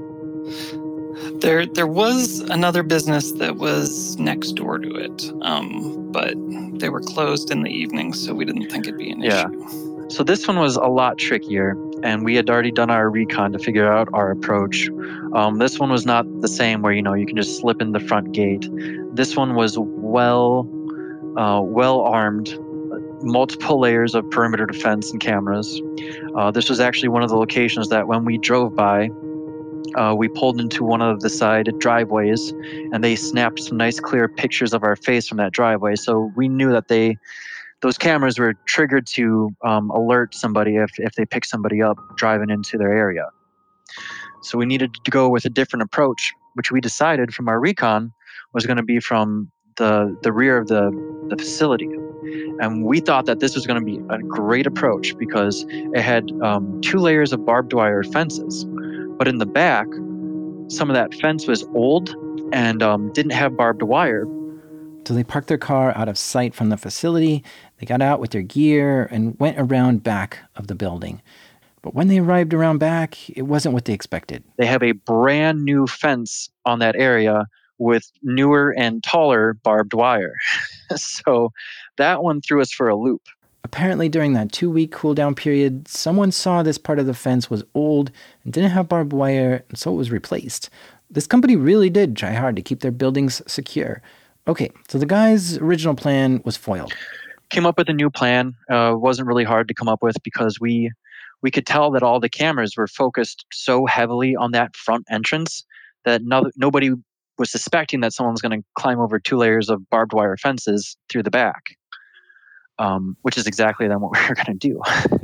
there there was another business that was next door to it, um, but they were closed in the evening, so we didn't think it'd be an Yeah. issue. So this one was a lot trickier, and we had already done our recon to figure out our approach. Um, this one was not the same where, you know, you can just slip in the front gate. This one was well, uh, well armed, multiple layers of perimeter defense and cameras. Uh, this was actually one of the locations that when we drove by, uh, we pulled into one of the side driveways, and they snapped some nice clear pictures of our face from that driveway. So we knew that they, those cameras were triggered to um, alert somebody if, if they pick somebody up driving into their area. So we needed to go with a different approach, which we decided from our recon was going to be from the, the rear of the, the facility. And we thought that this was going to be a great approach because it had um, two layers of barbed wire fences. But in the back, some of that fence was old and um, didn't have barbed wire. So they parked their car out of sight from the facility. They got out with their gear and went around back of the building. But when they arrived around back, it wasn't what they expected. They have a brand new fence on that area with newer and taller barbed wire. So that one threw us for a loop. Apparently, during that two-week cool-down period, someone saw this part of the fence was old and didn't have barbed wire, and so it was replaced. This company really did try hard to keep their buildings secure. Okay, so the guy's original plan was foiled. Came up with a new plan. Uh, wasn't really hard to come up with because we we could tell that all the cameras were focused so heavily on that front entrance that no, nobody was suspecting that someone was going to climb over two layers of barbed wire fences through the back, um, which is exactly then what we were going to do.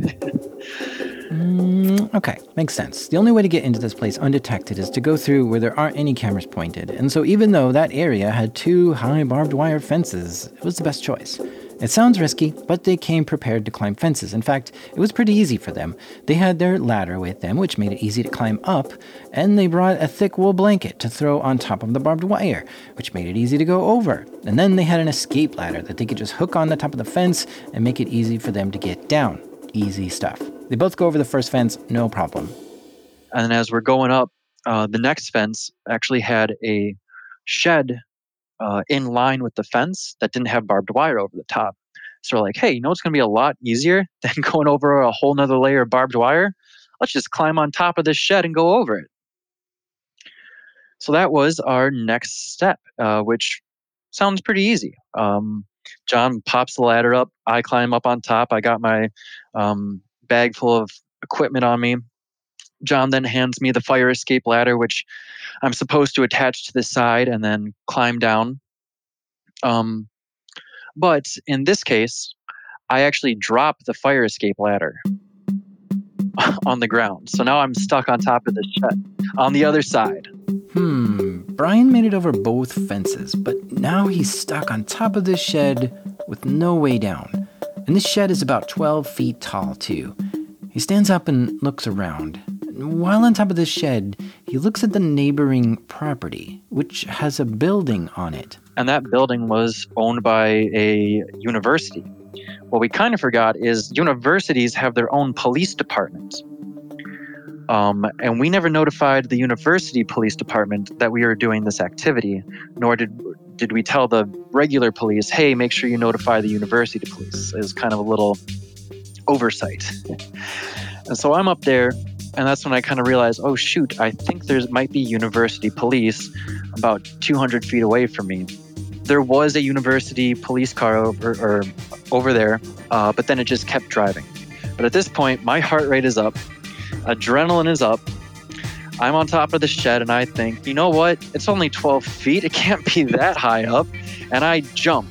mm, okay, makes sense. The only way to get into this place undetected is to go through where there aren't any cameras pointed. And so even though that area had two high barbed wire fences, it was the best choice. It sounds risky, but they came prepared to climb fences. In fact, it was pretty easy for them. They had their ladder with them, which made it easy to climb up, and they brought a thick wool blanket to throw on top of the barbed wire, which made it easy to go over. And then they had an escape ladder that they could just hook on the top of the fence and make it easy for them to get down. Easy stuff. They both go over the first fence, no problem. And as we're going up, uh, the next fence actually had a shed Uh, in line with the fence that didn't have barbed wire over the top. So we're like, hey, you know what's going to be a lot easier than going over a whole nother layer of barbed wire? Let's just climb on top of this shed and go over it. So that was our next step, uh, which sounds pretty easy. Um, John pops the ladder up. I climb up on top. I got my um, bag full of equipment on me. John then hands me the fire escape ladder, which I'm supposed to attach to the side and then climb down. Um, but in this case, I actually drop the fire escape ladder on the ground. So now I'm stuck on top of this shed on the other side. Hmm, Brian made it over both fences, but now he's stuck on top of this shed with no way down. And this shed is about twelve feet tall, too. He stands up and looks around. While on top of this shed, he looks at the neighboring property, which has a building on it. And that building was owned by a university. What we kind of forgot is universities have their own police department. Um, and we never notified the university police department that we were doing this activity, nor did did we tell the regular police, hey, make sure you notify the university police. It was kind of a little oversight. And so I'm up there, and that's when I kind of realized, oh shoot, I think there might be university police about two hundred feet away from me. There was a university police car over, or over there, uh, but then it just kept driving. But at this point, my heart rate is up, adrenaline is up. I'm on top of the shed, and I think, you know what? It's only twelve feet. It can't be that high up. And I jump.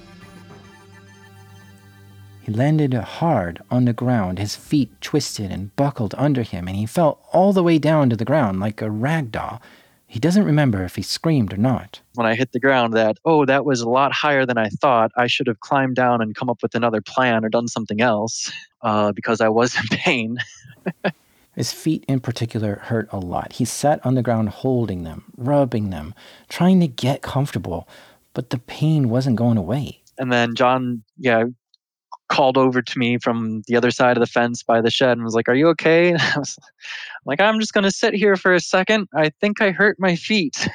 He landed hard on the ground. His feet twisted and buckled under him, and he fell all the way down to the ground like a rag doll. He doesn't remember if he screamed or not. When I hit the ground that, oh, that was a lot higher than I thought. I should have climbed down and come up with another plan or done something else uh, because I was in pain. His feet in particular hurt a lot. He sat on the ground holding them, rubbing them, trying to get comfortable, but the pain wasn't going away. And then John, yeah, called over to me from the other side of the fence by the shed and was like, are you okay? And I was like, I'm just going to sit here for a second. I think I hurt my feet.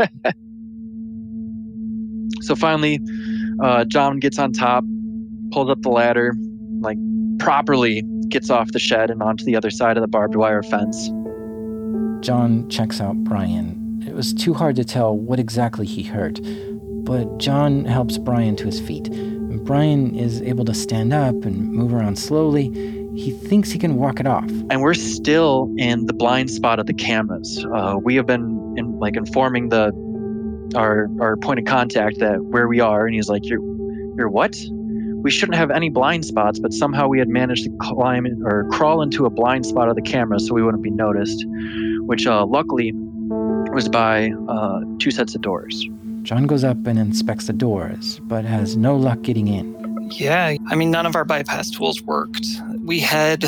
So finally, uh, John gets on top, pulls up the ladder, like properly gets off the shed and onto the other side of the barbed wire fence. John checks out Brian. It was too hard to tell what exactly he hurt, but John helps Brian to his feet. And Brian is able to stand up and move around slowly. He thinks he can walk it off. And we're still in the blind spot of the cameras. Uh, we have been in, like informing the our our point of contact that where we are, and he's like, "You're, you're what? we shouldn't have any blind spots, but somehow we had managed to climb in, or crawl into a blind spot of the camera so we wouldn't be noticed, which uh, luckily was by uh, two sets of doors. John goes up and inspects the doors, but has no luck getting in. Yeah, I mean, none of our bypass tools worked. We had...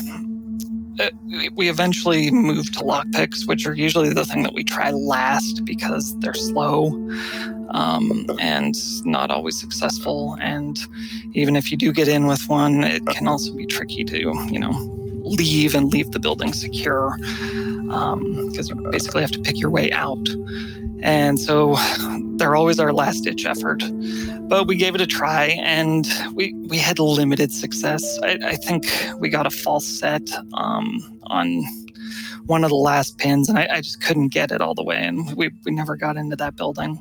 Uh, we eventually moved to lockpicks, which are usually the thing that we try last because they're slow um, and not always successful. And even if you do get in with one, it can also be tricky to, you know, leave and leave the building secure because um, you basically have to pick your way out. And so they're always our last-ditch effort. But we gave it a try, and we, we had limited success. I, I think we got a false set um, on one of the last pins, and I, I just couldn't get it all the way, and we, we never got into that building.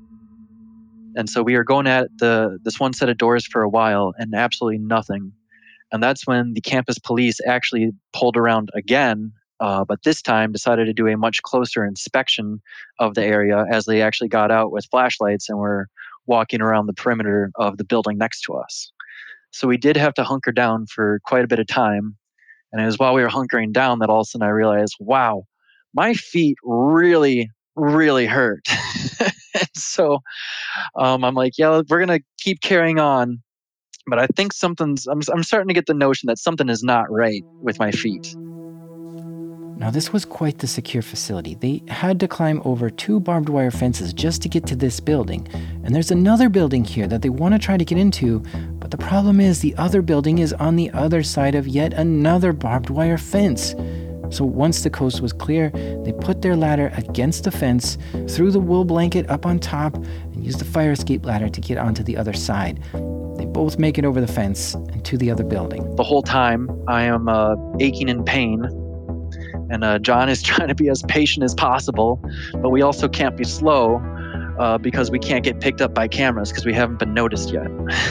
And so we were going at the this one set of doors for a while, and absolutely nothing. And that's when the campus police actually pulled around again, uh, but this time decided to do a much closer inspection of the area as they actually got out with flashlights and were walking around the perimeter of the building next to us. So we did have to hunker down for quite a bit of time. And it was while we were hunkering down that all of a sudden I realized, wow, my feet really, really hurt. And so um, I'm like, yeah, we're going to keep carrying on. But I think something's, I'm, I'm starting to get the notion that something is not right with my feet. Now, this was quite the secure facility. They had to climb over two barbed wire fences just to get to this building. And there's another building here that they want to try to get into, but the problem is the other building is on the other side of yet another barbed wire fence. So once the coast was clear, they put their ladder against the fence, threw the wool blanket up on top, and used the fire escape ladder to get onto the other side. They both make it over the fence and to the other building. The whole time, I am uh, aching in pain. And uh, John is trying to be as patient as possible, but we also can't be slow uh, because we can't get picked up by cameras because we haven't been noticed yet.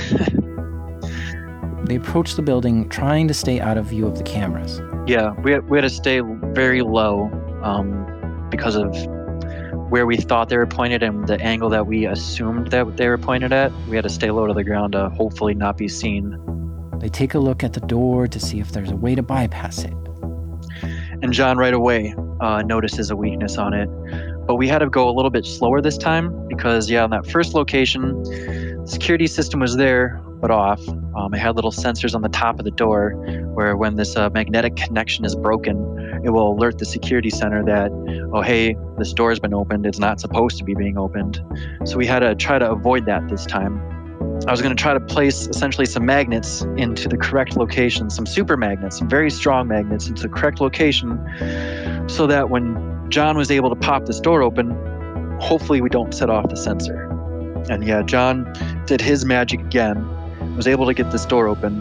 They approach the building trying to stay out of view of the cameras. Yeah, we had, we had to stay very low um, because of where we thought they were pointed and the angle that we assumed that they were pointed at. We had to stay low to the ground to hopefully not be seen. They take a look at the door to see if there's a way to bypass it. And John right away uh, notices a weakness on it. But we had to go a little bit slower this time because, yeah, on that first location, the security system was there, but off. Um, it had little sensors on the top of the door where when this uh, magnetic connection is broken, it will alert the security center that, oh, hey, this door has been opened. It's not supposed to be being opened. So we had to try to avoid that this time. I was going to try to place essentially some magnets into the correct location, some super magnets, some very strong magnets into the correct location so that when John was able to pop this door open, hopefully we don't set off the sensor. And yeah, John did his magic again, was able to get this door open.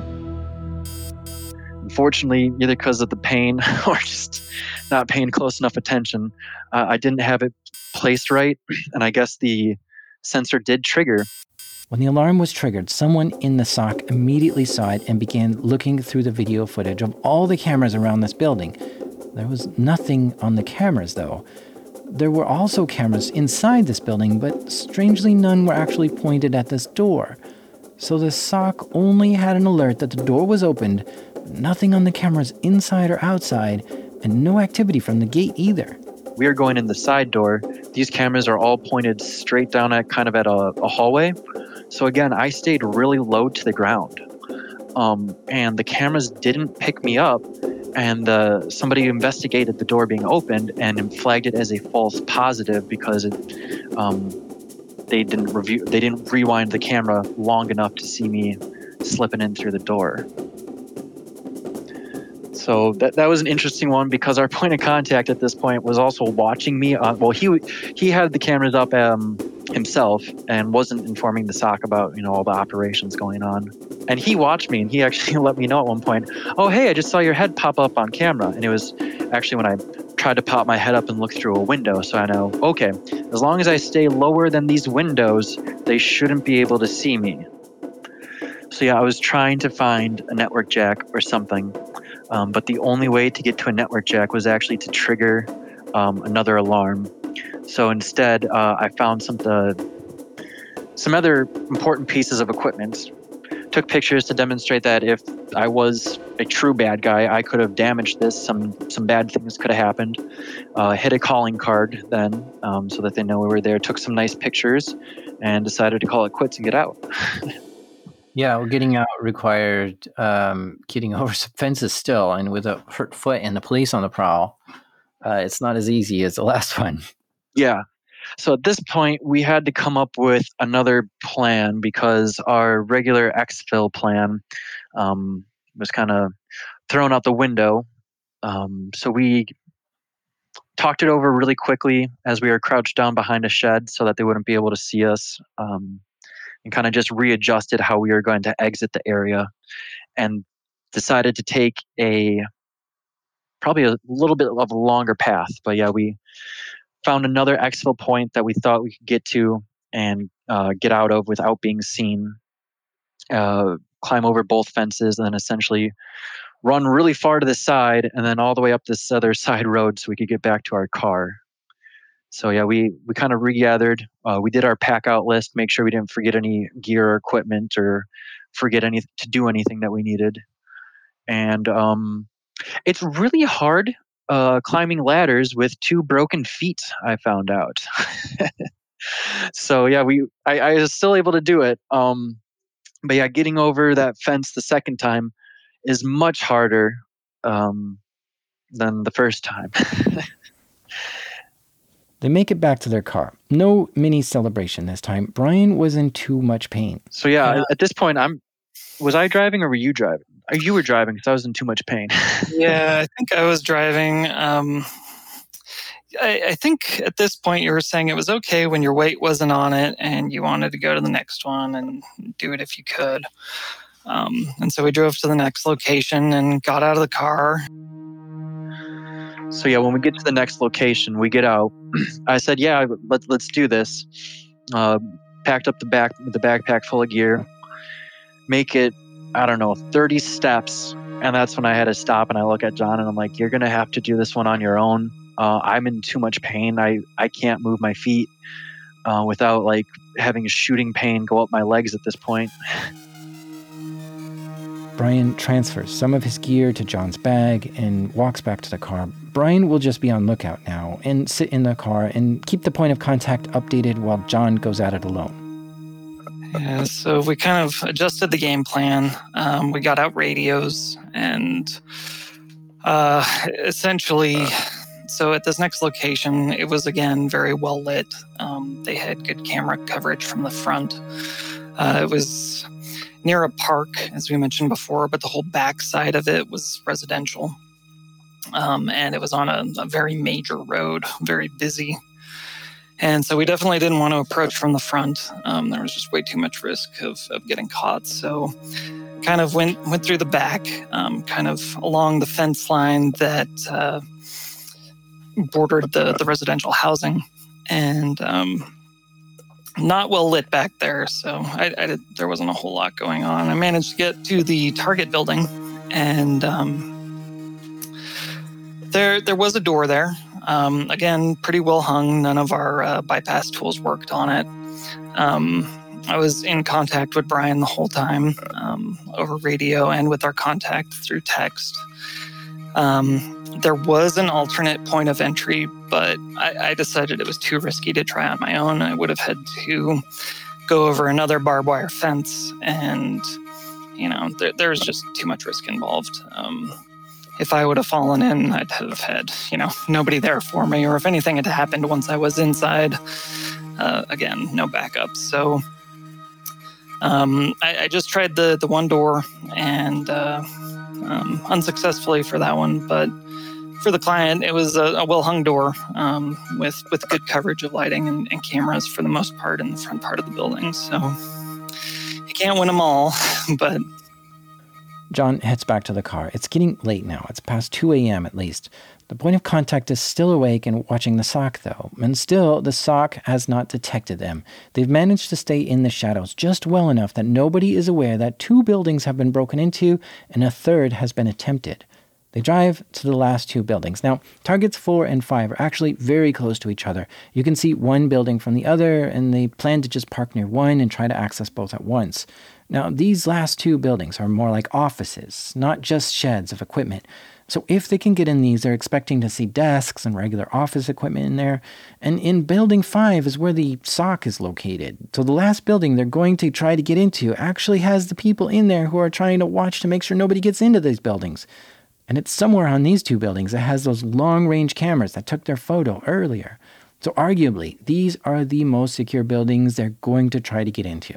Unfortunately, either because of the pain or just not paying close enough attention, uh, I didn't have it placed right, and I guess the sensor did trigger. When the alarm was triggered, someone in the S O C immediately saw it and began looking through the video footage of all the cameras around this building. There was nothing on the cameras, though. There were also cameras inside this building, but strangely none were actually pointed at this door. So the S O C only had an alert that the door was opened, nothing on the cameras inside or outside, and no activity from the gate either. We are going in the side door. These cameras are all pointed straight down at kind of at a, a hallway. So again, I stayed really low to the ground. Um, and the cameras didn't pick me up. And uh, somebody investigated the door being opened and flagged it as a false positive because it, um, they didn't review, they didn't rewind the camera long enough to see me slipping in through the door. So that that was an interesting one because our point of contact at this point was also watching me. Uh, well, he he had the cameras up um, himself and wasn't informing the S O C about, you know, all the operations going on. And he watched me and he actually let me know at one point, oh, hey, I just saw your head pop up on camera. And it was actually when I tried to pop my head up and look through a window. So I know, okay, as long as I stay lower than these windows, they shouldn't be able to see me. So yeah, I was trying to find a network jack or something. Um, but the only way to get to a network jack was actually to trigger um, another alarm. So instead, uh, I found some uh, some other important pieces of equipment. took pictures to demonstrate that if I was a true bad guy, I could have damaged this. Some some bad things could have happened. Uh, hit a calling card then, um, so that they know we were there. Took some nice pictures, and decided to call it quits and get out. Yeah, well, getting out required um, getting over some fences still, and with a hurt foot and the police on the prowl, uh, it's not as easy as the last one. Yeah. So at this point, we had to come up with another plan because our regular exfil plan um, was kind of thrown out the window. Um, so we talked it over really quickly as we were crouched down behind a shed so that they wouldn't be able to see us, um, and kind of just readjusted how we were going to exit the area, and decided to take a probably a little bit of a longer path. But yeah, we found another exfil point that we thought we could get to and uh, get out of without being seen, uh, climb over both fences, and then essentially run really far to the side and then all the way up this other side road so we could get back to our car. So yeah, we, we kind of regathered. Uh, we did our pack out list, make sure we didn't forget any gear or equipment or forget any to do anything that we needed. And um, it's really hard Uh, climbing ladders with two broken feet, I found out. So yeah, we I, I was still able to do it. Um, but yeah, getting over that fence the second time is much harder um, than the first time. They make it back to their car. No mini celebration this time. Brian was in too much pain. So yeah, yeah. At this point, I'm. Was I driving or were you driving? You were driving because I was in too much pain. Yeah, I think I was driving. Um, I, I think at this point you were saying it was okay when your weight wasn't on it and you wanted to go to the next one and do it if you could. Um, and so we drove to the next location and got out of the car. So yeah, when we get to the next location, we get out. I said, yeah, let, let's do this. Uh, packed up the back, the backpack full of gear. Make it, I don't know, thirty steps. And that's when I had to stop and I look at John and I'm like, you're going to have to do this one on your own. Uh, I'm in too much pain. I, I can't move my feet uh, without like having a shooting pain go up my legs at this point. Brian transfers some of his gear to John's bag and walks back to the car. Brian will just be on lookout now and sit in the car and keep the point of contact updated while John goes at it alone. Yeah, so we kind of adjusted the game plan. Um, we got out radios and uh, essentially, so at this next location, it was again very well lit. Um, they had good camera coverage from the front. Uh, it was near a park, as we mentioned before, but the whole back side of it was residential. Um, and it was on a, a very major road, very busy. And so we definitely didn't want to approach from the front. Um, there was just way too much risk of, of getting caught. So kind of went went through the back, um, kind of along the fence line that uh, bordered the, the residential housing. And um, not well lit back there, so I, I did, there wasn't a whole lot going on. I managed to get to the Target building, and um, there there was a door there. Um, again, pretty well hung. None of our uh, bypass tools worked on it. Um, I was in contact with Brian the whole time, um, over radio and with our contact through text. Um, there was an alternate point of entry, but I, I decided it was too risky to try on my own. I would have had to go over another barbed wire fence, and, you know, there, there's just too much risk involved. Um, If I would have fallen in, I'd have had, you know, nobody there for me. Or if anything had happened once I was inside, uh, again, no backup. So um, I, I just tried the, the one door and uh, um, unsuccessfully for that one. But for the client, it was a, a well-hung door um, with, with good coverage of lighting and, and cameras for the most part in the front part of the building. So you can't win them all, but... John heads back to the car. It's getting late now. It's past two a.m. at least. The point of contact is still awake and watching the S O C, though. And still, the S O C has not detected them. They've managed to stay in the shadows just well enough that nobody is aware that two buildings have been broken into and a third has been attempted. They drive to the last two buildings. Now, targets four and five are actually very close to each other. You can see one building from the other, and they plan to just park near one and try to access both at once. Now, these last two buildings are more like offices, not just sheds of equipment. So if they can get in these, they're expecting to see desks and regular office equipment in there. And in building five is where the S O C is located. So the last building they're going to try to get into actually has the people in there who are trying to watch to make sure nobody gets into these buildings. And it's somewhere on these two buildings that has those long-range cameras that took their photo earlier. So arguably, these are the most secure buildings they're going to try to get into.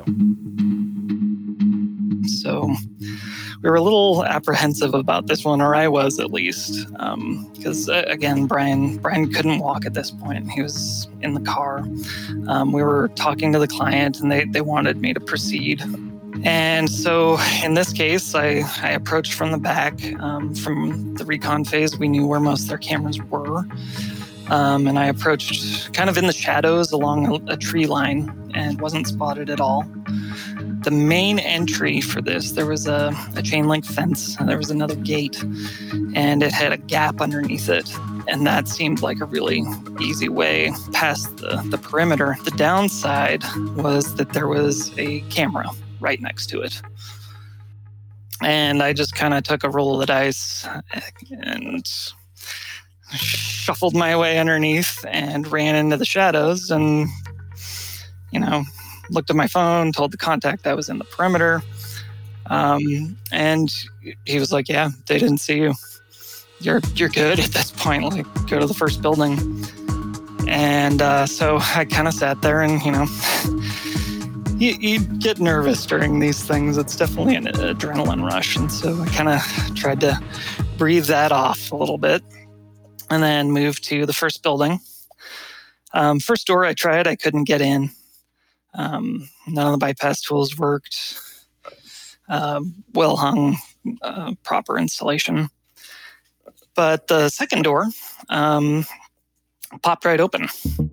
So we were a little apprehensive about this one, or I was at least, because um, uh, again, Brian Brian couldn't walk at this point. He was in the car. Um, we were talking to the client, and they, they wanted me to proceed. And so in this case, I, I approached from the back. Um, from the recon phase, we knew where most of their cameras were. Um, and I approached kind of in the shadows along a, a tree line and wasn't spotted at all. The main entry for this, there was a, a chain link fence, and there was another gate, and it had a gap underneath it. And that seemed like a really easy way past the, the perimeter. The downside was that there was a camera right next to it. And I just kind of took a roll of the dice and shuffled my way underneath and ran into the shadows and, you know, looked at my phone, told the contact I was in the perimeter. Um, and he was like, yeah, they didn't see you. You're you're good at this point. Like, go to the first building. And uh, so I kind of sat there and, you know, you, you get nervous during these things. It's definitely an adrenaline rush. And so I kind of tried to breathe that off a little bit. And then moved to the first building. Um, first door I tried, I couldn't get in. Um, none of the bypass tools worked. Um, well hung, uh, proper installation. But the second door um, popped right open.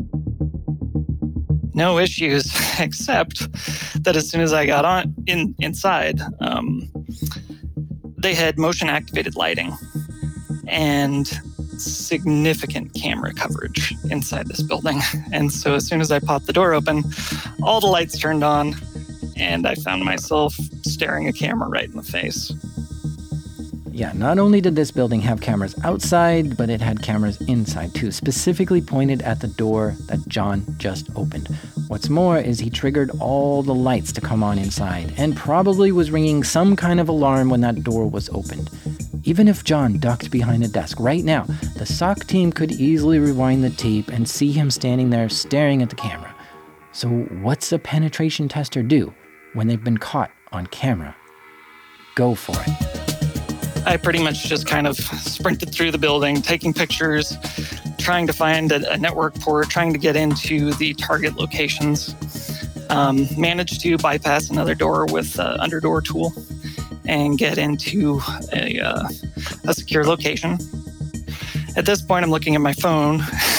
No issues, except that as soon as I got on in inside, um, they had motion activated lighting and significant camera coverage inside this building. And so as soon as I popped the door open, all the lights turned on, and I found myself staring a camera right in the face. Yeah, not only did this building have cameras outside, but it had cameras inside too, specifically pointed at the door that John just opened. What's more is he triggered all the lights to come on inside, and probably was ringing some kind of alarm when that door was opened. Even if John ducked behind a desk right now, the S O C team could easily rewind the tape and see him standing there staring at the camera. So what's a penetration tester do when they've been caught on camera? Go for it. I pretty much just kind of sprinted through the building, taking pictures, trying to find a, a network port, trying to get into the target locations. Um, managed to bypass another door with the underdoor tool and get into a, uh, a secure location. At this point, I'm looking at my phone,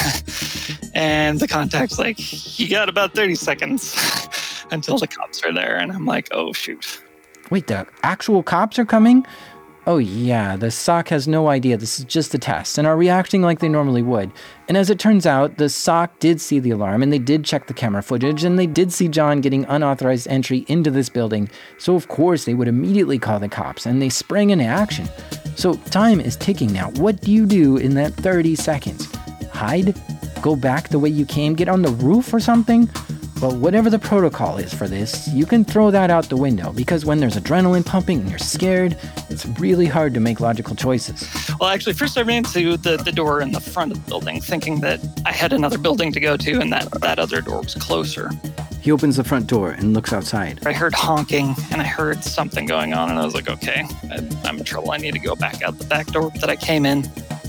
and the contact's like, you got about thirty seconds until the cops are there. And I'm like, oh, shoot. Wait, the actual cops are coming? Oh yeah, the S O C has no idea this is just a test and are reacting like they normally would. And as it turns out, the S O C did see the alarm and they did check the camera footage and they did see John getting unauthorized entry into this building. So of course they would immediately call the cops and they sprang into action. So time is ticking now. What do you do in that thirty seconds? Hide? Go back the way you came? Get on the roof or something? Well, whatever the protocol is for this, you can throw that out the window because when there's adrenaline pumping and you're scared, it's really hard to make logical choices. Well, actually, first I ran to the, the door in the front of the building, thinking that I had another building to go to and that that other door was closer. He opens the front door and looks outside. I heard honking and I heard something going on and I was like, okay, I, I'm in trouble. I need to go back out the back door that I came in.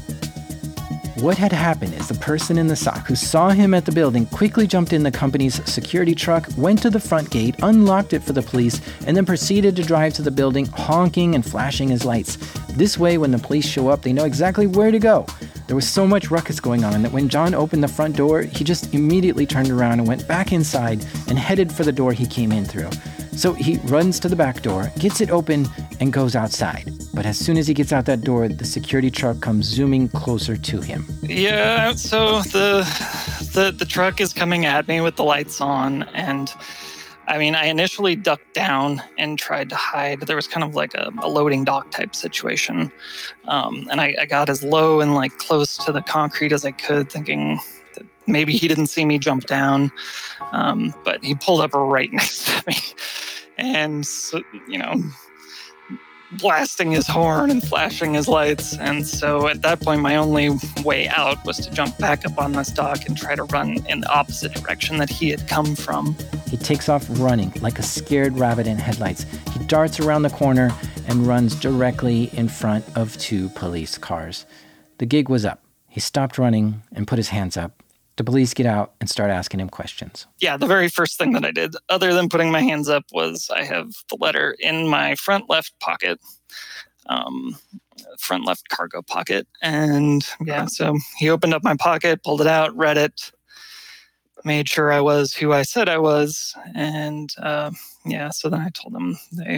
What had happened is the person in the S O C who saw him at the building quickly jumped in the company's security truck, went to the front gate, unlocked it for the police, and then proceeded to drive to the building, honking and flashing his lights. This way, when the police show up, they know exactly where to go. There was so much ruckus going on that when John opened the front door, he just immediately turned around and went back inside and headed for the door he came in through. So he runs to the back door, gets it open, and goes outside. But as soon as he gets out that door, the security truck comes zooming closer to him. Yeah, so the the, the truck is coming at me with the lights on, and I mean, I initially ducked down and tried to hide. There was kind of like a, a loading dock type situation. Um, and I, I got as low and like close to the concrete as I could, thinking that maybe he didn't see me jump down. Um, but he pulled up right next to me. And, so, you know, blasting his horn and flashing his lights. And so at that point, my only way out was to jump back up on this dock and try to run in the opposite direction that he had come from. He takes off running like a scared rabbit in headlights. He darts around the corner and runs directly in front of two police cars. The gig was up. He stopped running and put his hands up. The police get out and start asking him questions. Yeah, the very first thing that I did, other than putting my hands up, was I have the letter in my front left pocket, um, front left cargo pocket. And yeah, so he opened up my pocket, pulled it out, read it, made sure I was who I said I was. And uh, yeah, so then I told him they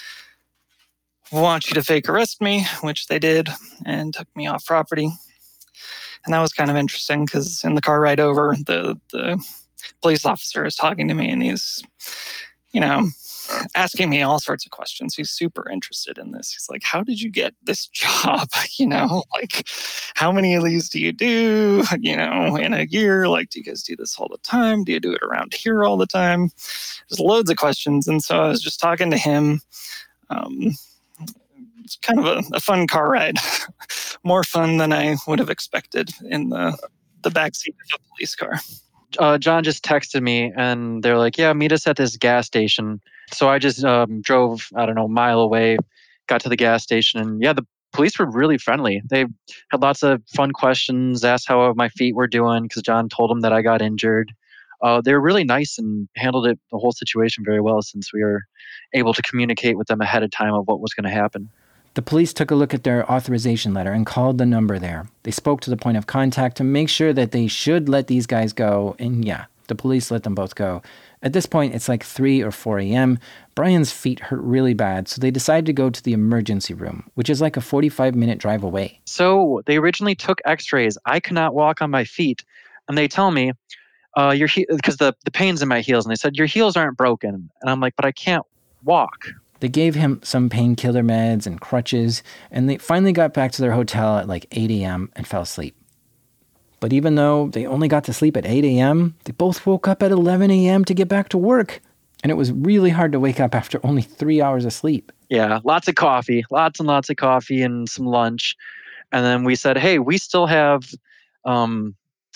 want you to fake arrest me, which they did, and took me off property. And that was kind of interesting because in the car ride over, the, the police officer is talking to me and he's, you know, asking me all sorts of questions. He's super interested in this. He's like, how did you get this job? You know, like, how many of these do you do, you know, in a year? Like, do you guys do this all the time? Do you do it around here all the time? There's loads of questions. And so I was just talking to him. Um, it's kind of a, a fun car ride. More fun than I would have expected in the, the backseat of a police car. Uh, John just texted me and they're like, yeah, meet us at this gas station. So I just um, drove, I don't know, a mile away, got to the gas station. And yeah, the police were really friendly. They had lots of fun questions, asked how my feet were doing because John told them that I got injured. Uh, they were really nice and handled it, the whole situation very well since we were able to communicate with them ahead of time of what was going to happen. The police took a look at their authorization letter and called the number there. They spoke to the point of contact to make sure that they should let these guys go. And yeah, the police let them both go. At this point, it's like three or four a.m. Brian's feet hurt really bad, so they decided to go to the emergency room, which is like a forty-five minute drive away. So they originally took x-rays. I could not walk on my feet. And they tell me, uh, your he- because the, the pain's in my heels. And they said, your heels aren't broken. And I'm like, but I can't walk. They gave him some painkiller meds and crutches, and they finally got back to their hotel at like eight a.m. and fell asleep. But even though they only got to sleep at eight a.m., they both woke up at eleven a.m. to get back to work. And it was really hard to wake up after only three hours of sleep. Yeah, lots of coffee, lots and lots of coffee and some lunch. And then we said, hey, we still have, um,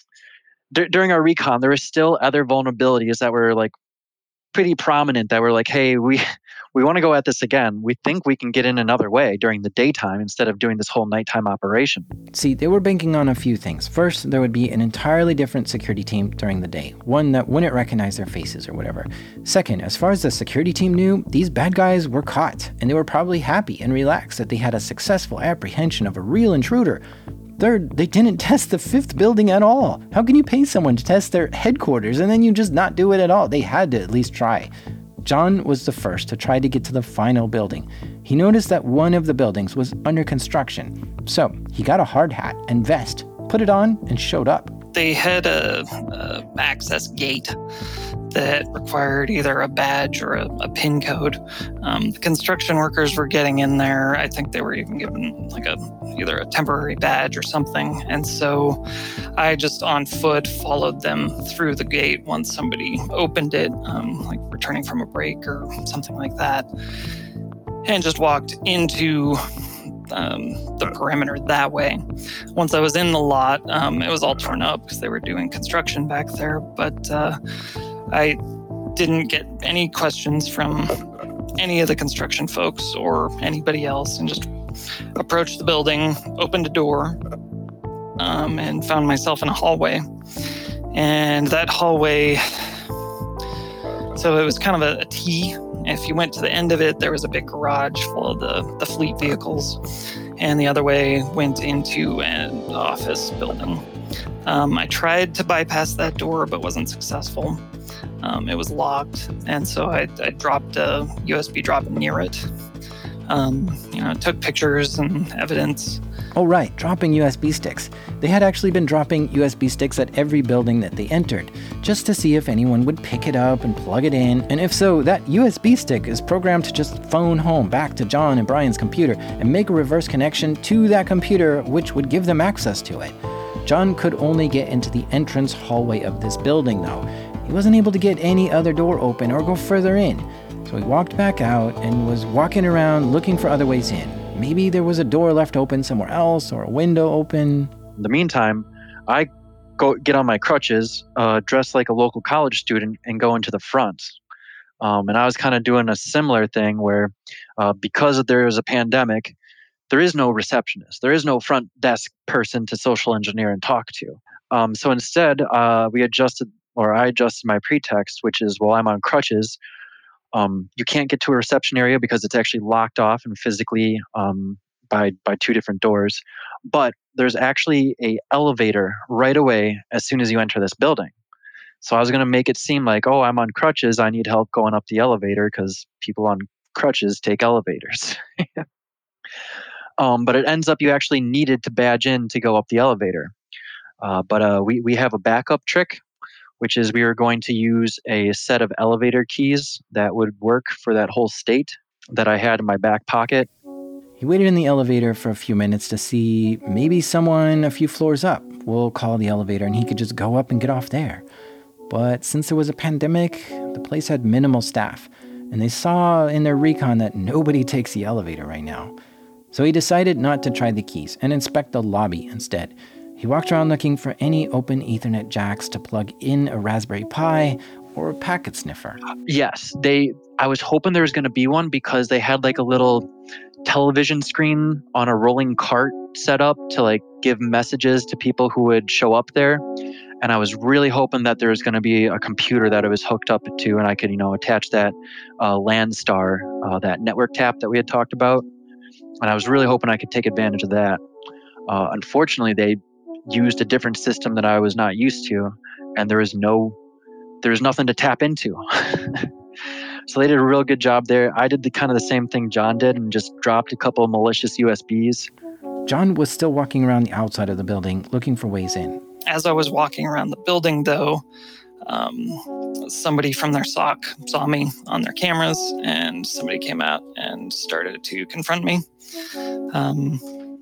d- during our recon, there were still other vulnerabilities that were like pretty prominent that were like, hey, we we want to go at this again. We think we can get in another way during the daytime instead of doing this whole nighttime operation. See, they were banking on a few things. First, there would be an entirely different security team during the day, one that wouldn't recognize their faces or whatever. Second, as far as the security team knew, these bad guys were caught, and they were probably happy and relaxed that they had a successful apprehension of a real intruder. Third, they didn't test the fifth building at all. How can you pay someone to test their headquarters and then you just not do it at all? They had to at least try. John was the first to try to get to the final building. He noticed that one of the buildings was under construction. So he got a hard hat and vest, put it on, and showed up. They had a, a access gate that required either a badge or a, a PIN code. Um, the construction workers were getting in there. I think they were even given like a either a temporary badge or something. And so I just on foot followed them through the gate once somebody opened it, um, like returning from a break or something like that, and just walked into Um, the perimeter that way. Once I was in the lot, um, it was all torn up because they were doing construction back there, but uh, I didn't get any questions from any of the construction folks or anybody else, and just approached the building, opened a door, um, and found myself in a hallway. And that hallway, so it was kind of a, a T. If you went to the end of it, there was a big garage full of the, the fleet vehicles, and the other way went into an office building. Um, I tried to bypass that door, but wasn't successful. Um, it was locked, and so I, I dropped a U S B drop near it, Um, you know, took pictures and evidence. Oh, right, dropping U S B sticks. They had actually been dropping U S B sticks at every building that they entered, just to see if anyone would pick it up and plug it in, and if so, that U S B stick is programmed to just phone home back to John and Brian's computer and make a reverse connection to that computer, which would give them access to it. John could only get into the entrance hallway of this building, though. He wasn't able to get any other door open or go further in, so he walked back out and was walking around looking for other ways in. Maybe there was a door left open somewhere else or a window open. In the meantime, I go get on my crutches, uh, dress like a local college student, and go into the front. Um, and I was kind of doing a similar thing where, uh, because there is a pandemic, there is no receptionist. There is no front desk person to social engineer and talk to. Um, so instead, uh, we adjusted, or I adjusted my pretext, which is, well, I'm on crutches. Um, you can't get to a reception area because it's actually locked off and physically um, by by two different doors. But there's actually a elevator right away as soon as you enter this building. So I was going to make it seem like, oh, I'm on crutches. I need help going up the elevator because people on crutches take elevators. um, but it ends up you actually needed to badge in to go up the elevator. Uh, but uh, we we have a backup trick, which is we were going to use a set of elevator keys that would work for that whole state that I had in my back pocket. He waited in the elevator for a few minutes to see maybe someone a few floors up will call the elevator and he could just go up and get off there. But since there was a pandemic, the place had minimal staff, and they saw in their recon that nobody takes the elevator right now. So he decided not to try the keys and inspect the lobby instead. He walked around looking for any open Ethernet jacks to plug in a Raspberry Pi or a packet sniffer. Yes, they. I was hoping there was going to be one because they had like a little television screen on a rolling cart set up to like give messages to people who would show up there. And I was really hoping that there was going to be a computer that I was hooked up to and I could, you know, attach that uh, Landstar, uh, that network tap that we had talked about. And I was really hoping I could take advantage of that. Uh, unfortunately, they used a different system that I was not used to, and there is no, there is nothing to tap into. So they did a real good job there. I did the kind of the same thing John did and just dropped a couple of malicious U S Bs. John was still walking around the outside of the building looking for ways in. As I was walking around the building, though, um, somebody from their S O C saw me on their cameras, and somebody came out and started to confront me. Um,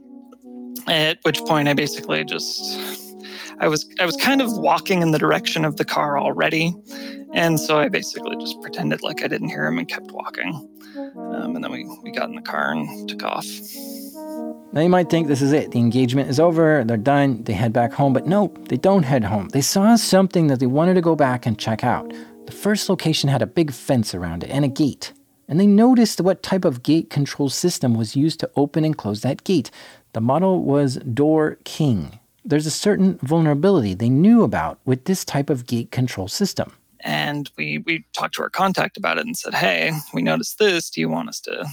At which point I basically just, I was I was kind of walking in the direction of the car already. And so I basically just pretended like I didn't hear him and kept walking. Um, and then we, we got in the car and took off. Now you might think this is it. The engagement is over. They're done. They head back home. But no, they don't head home. They saw something that they wanted to go back and check out. The first location had a big fence around it and a gate. And they noticed what type of gate control system was used to open and close that gate. The model was Door King. There's a certain vulnerability they knew about with this type of gate control system. And we, we talked to our contact about it and said, hey, we noticed this. Do you want us to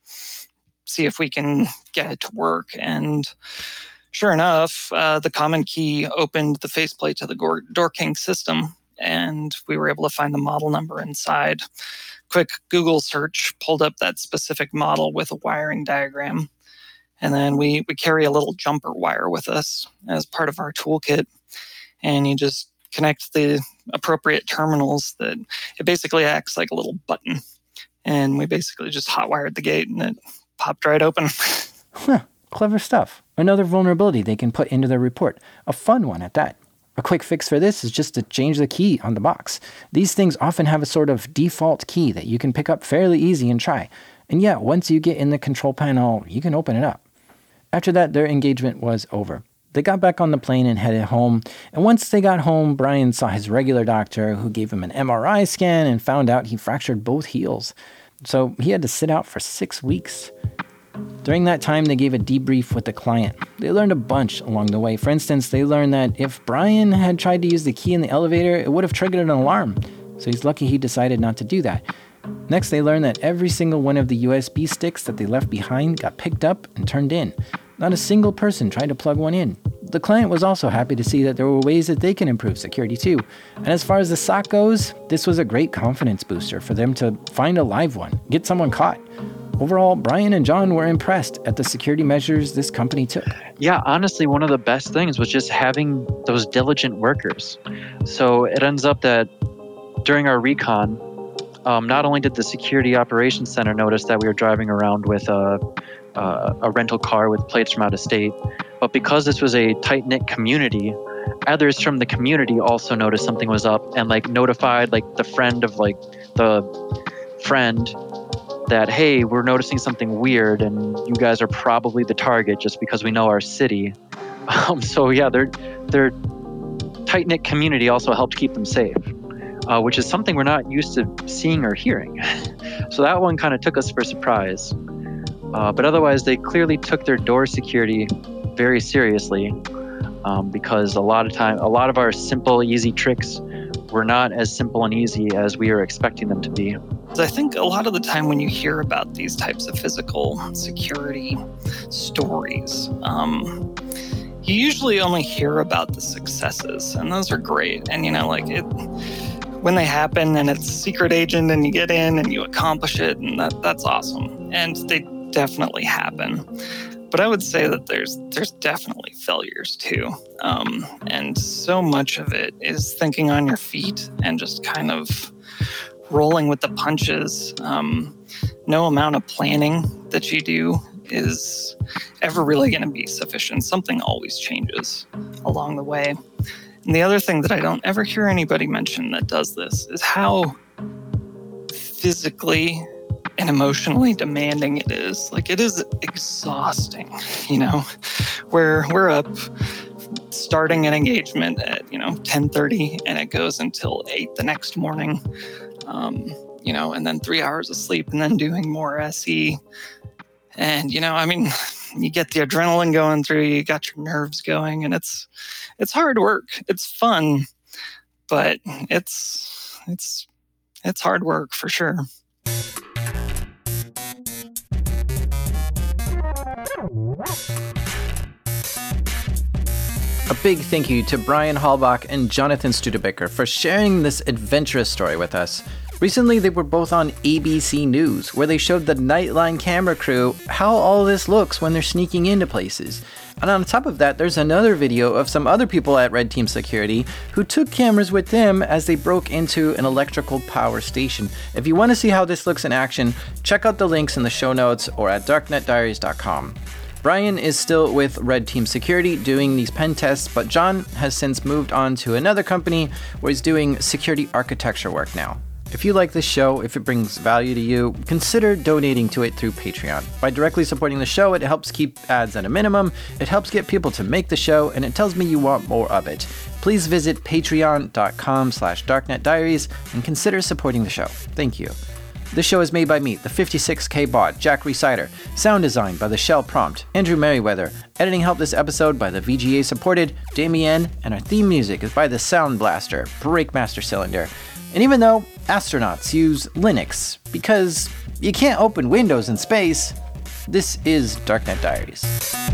see if we can get it to work? And sure enough, uh, the common key opened the faceplate to the Door King system, and we were able to find the model number inside. Quick Google search pulled up that specific model with a wiring diagram. And then we, we carry a little jumper wire with us as part of our toolkit. And you just connect the appropriate terminals that it basically acts like a little button. And we basically just hot wired the gate and it popped right open. Huh, clever stuff. Another vulnerability they can put into their report. A fun one at that. A quick fix for this is just to change the key on the box. These things often have a sort of default key that you can pick up fairly easy and try. And yeah, once you get in the control panel, you can open it up. After that, their engagement was over. They got back on the plane and headed home. And once they got home, Brian saw his regular doctor, who gave him an M R I scan and found out he fractured both heels. So he had to sit out for six weeks. During that time, they gave a debrief with the client. They learned a bunch along the way. For instance, they learned that if Brian had tried to use the key in the elevator, it would have triggered an alarm. So he's lucky he decided not to do that. Next, they learned that every single one of the U S B sticks that they left behind got picked up and turned in. Not a single person tried to plug one in. The client was also happy to see that there were ways that they can improve security too. And as far as the S O C goes, this was a great confidence booster for them to find a live one, get someone caught. Overall, Brian and John were impressed at the security measures this company took. Yeah, honestly, one of the best things was just having those diligent workers. So it ends up that during our recon, um, not only did the security operations center notice that we were driving around with a, a, a rental car with plates from out of state, but because this was a tight-knit community, others from the community also noticed something was up and like notified like the friend of like the friend that, hey, we're noticing something weird and you guys are probably the target just because we know our city. Um, so yeah, their their tight-knit community also helped keep them safe, uh, which is something we're not used to seeing or hearing. So that one kind of took us for surprise. Uh, but otherwise, they clearly took their door security very seriously, um, because a lot of time, a lot of our simple, easy tricks were not as simple and easy as we were expecting them to be. I think a lot of the time when you hear about these types of physical security stories, um, you usually only hear about the successes, and those are great. And, you know, like it, when they happen and it's secret agent and you get in and you accomplish it, and that, that's awesome. And they definitely happen. But I would say that there's there's definitely failures too. Um, and so much of it is thinking on your feet and just kind of rolling with the punches. Um, no amount of planning that you do is ever really going to be sufficient. Something always changes along the way. And the other thing that I don't ever hear anybody mention that does this is how physically and emotionally demanding it is. Like, it is exhausting, you know, where we're up starting an engagement at, you know, ten thirty and it goes until eight the next morning, um, you know, and then three hours of sleep and then doing more S E. And, you know, I mean, you get the adrenaline going through, you got your nerves going, and it's, it's hard work. It's fun, but it's, it's, it's hard work for sure. A big thank you to Brian Halbach and Jonathan Studebaker for sharing this adventurous story with us. Recently, they were both on A B C News, where they showed the Nightline camera crew how all this looks when they're sneaking into places. And on top of that, there's another video of some other people at Red Team Security who took cameras with them as they broke into an electrical power station. If you want to see how this looks in action, check out the links in the show notes or at darknet diaries dot com. Brian is still with Red Team Security doing these pen tests, but John has since moved on to another company where he's doing security architecture work now. If you like this show, if it brings value to you, consider donating to it through Patreon. By directly supporting the show, it helps keep ads at a minimum, it helps get people to make the show, and it tells me you want more of it. Please visit patreon.com slash darknetdiaries and consider supporting the show. Thank you. This show is made by me, the fifty-six K bot, Jack Resider. Sound design by the Shell Prompt, Andrew Merriweather. Editing help this episode by the V G A supported Damien, and our theme music is by the Sound Blaster, Breakmaster Cylinder. And even though astronauts use Linux, because you can't open Windows in space, this is Darknet Diaries.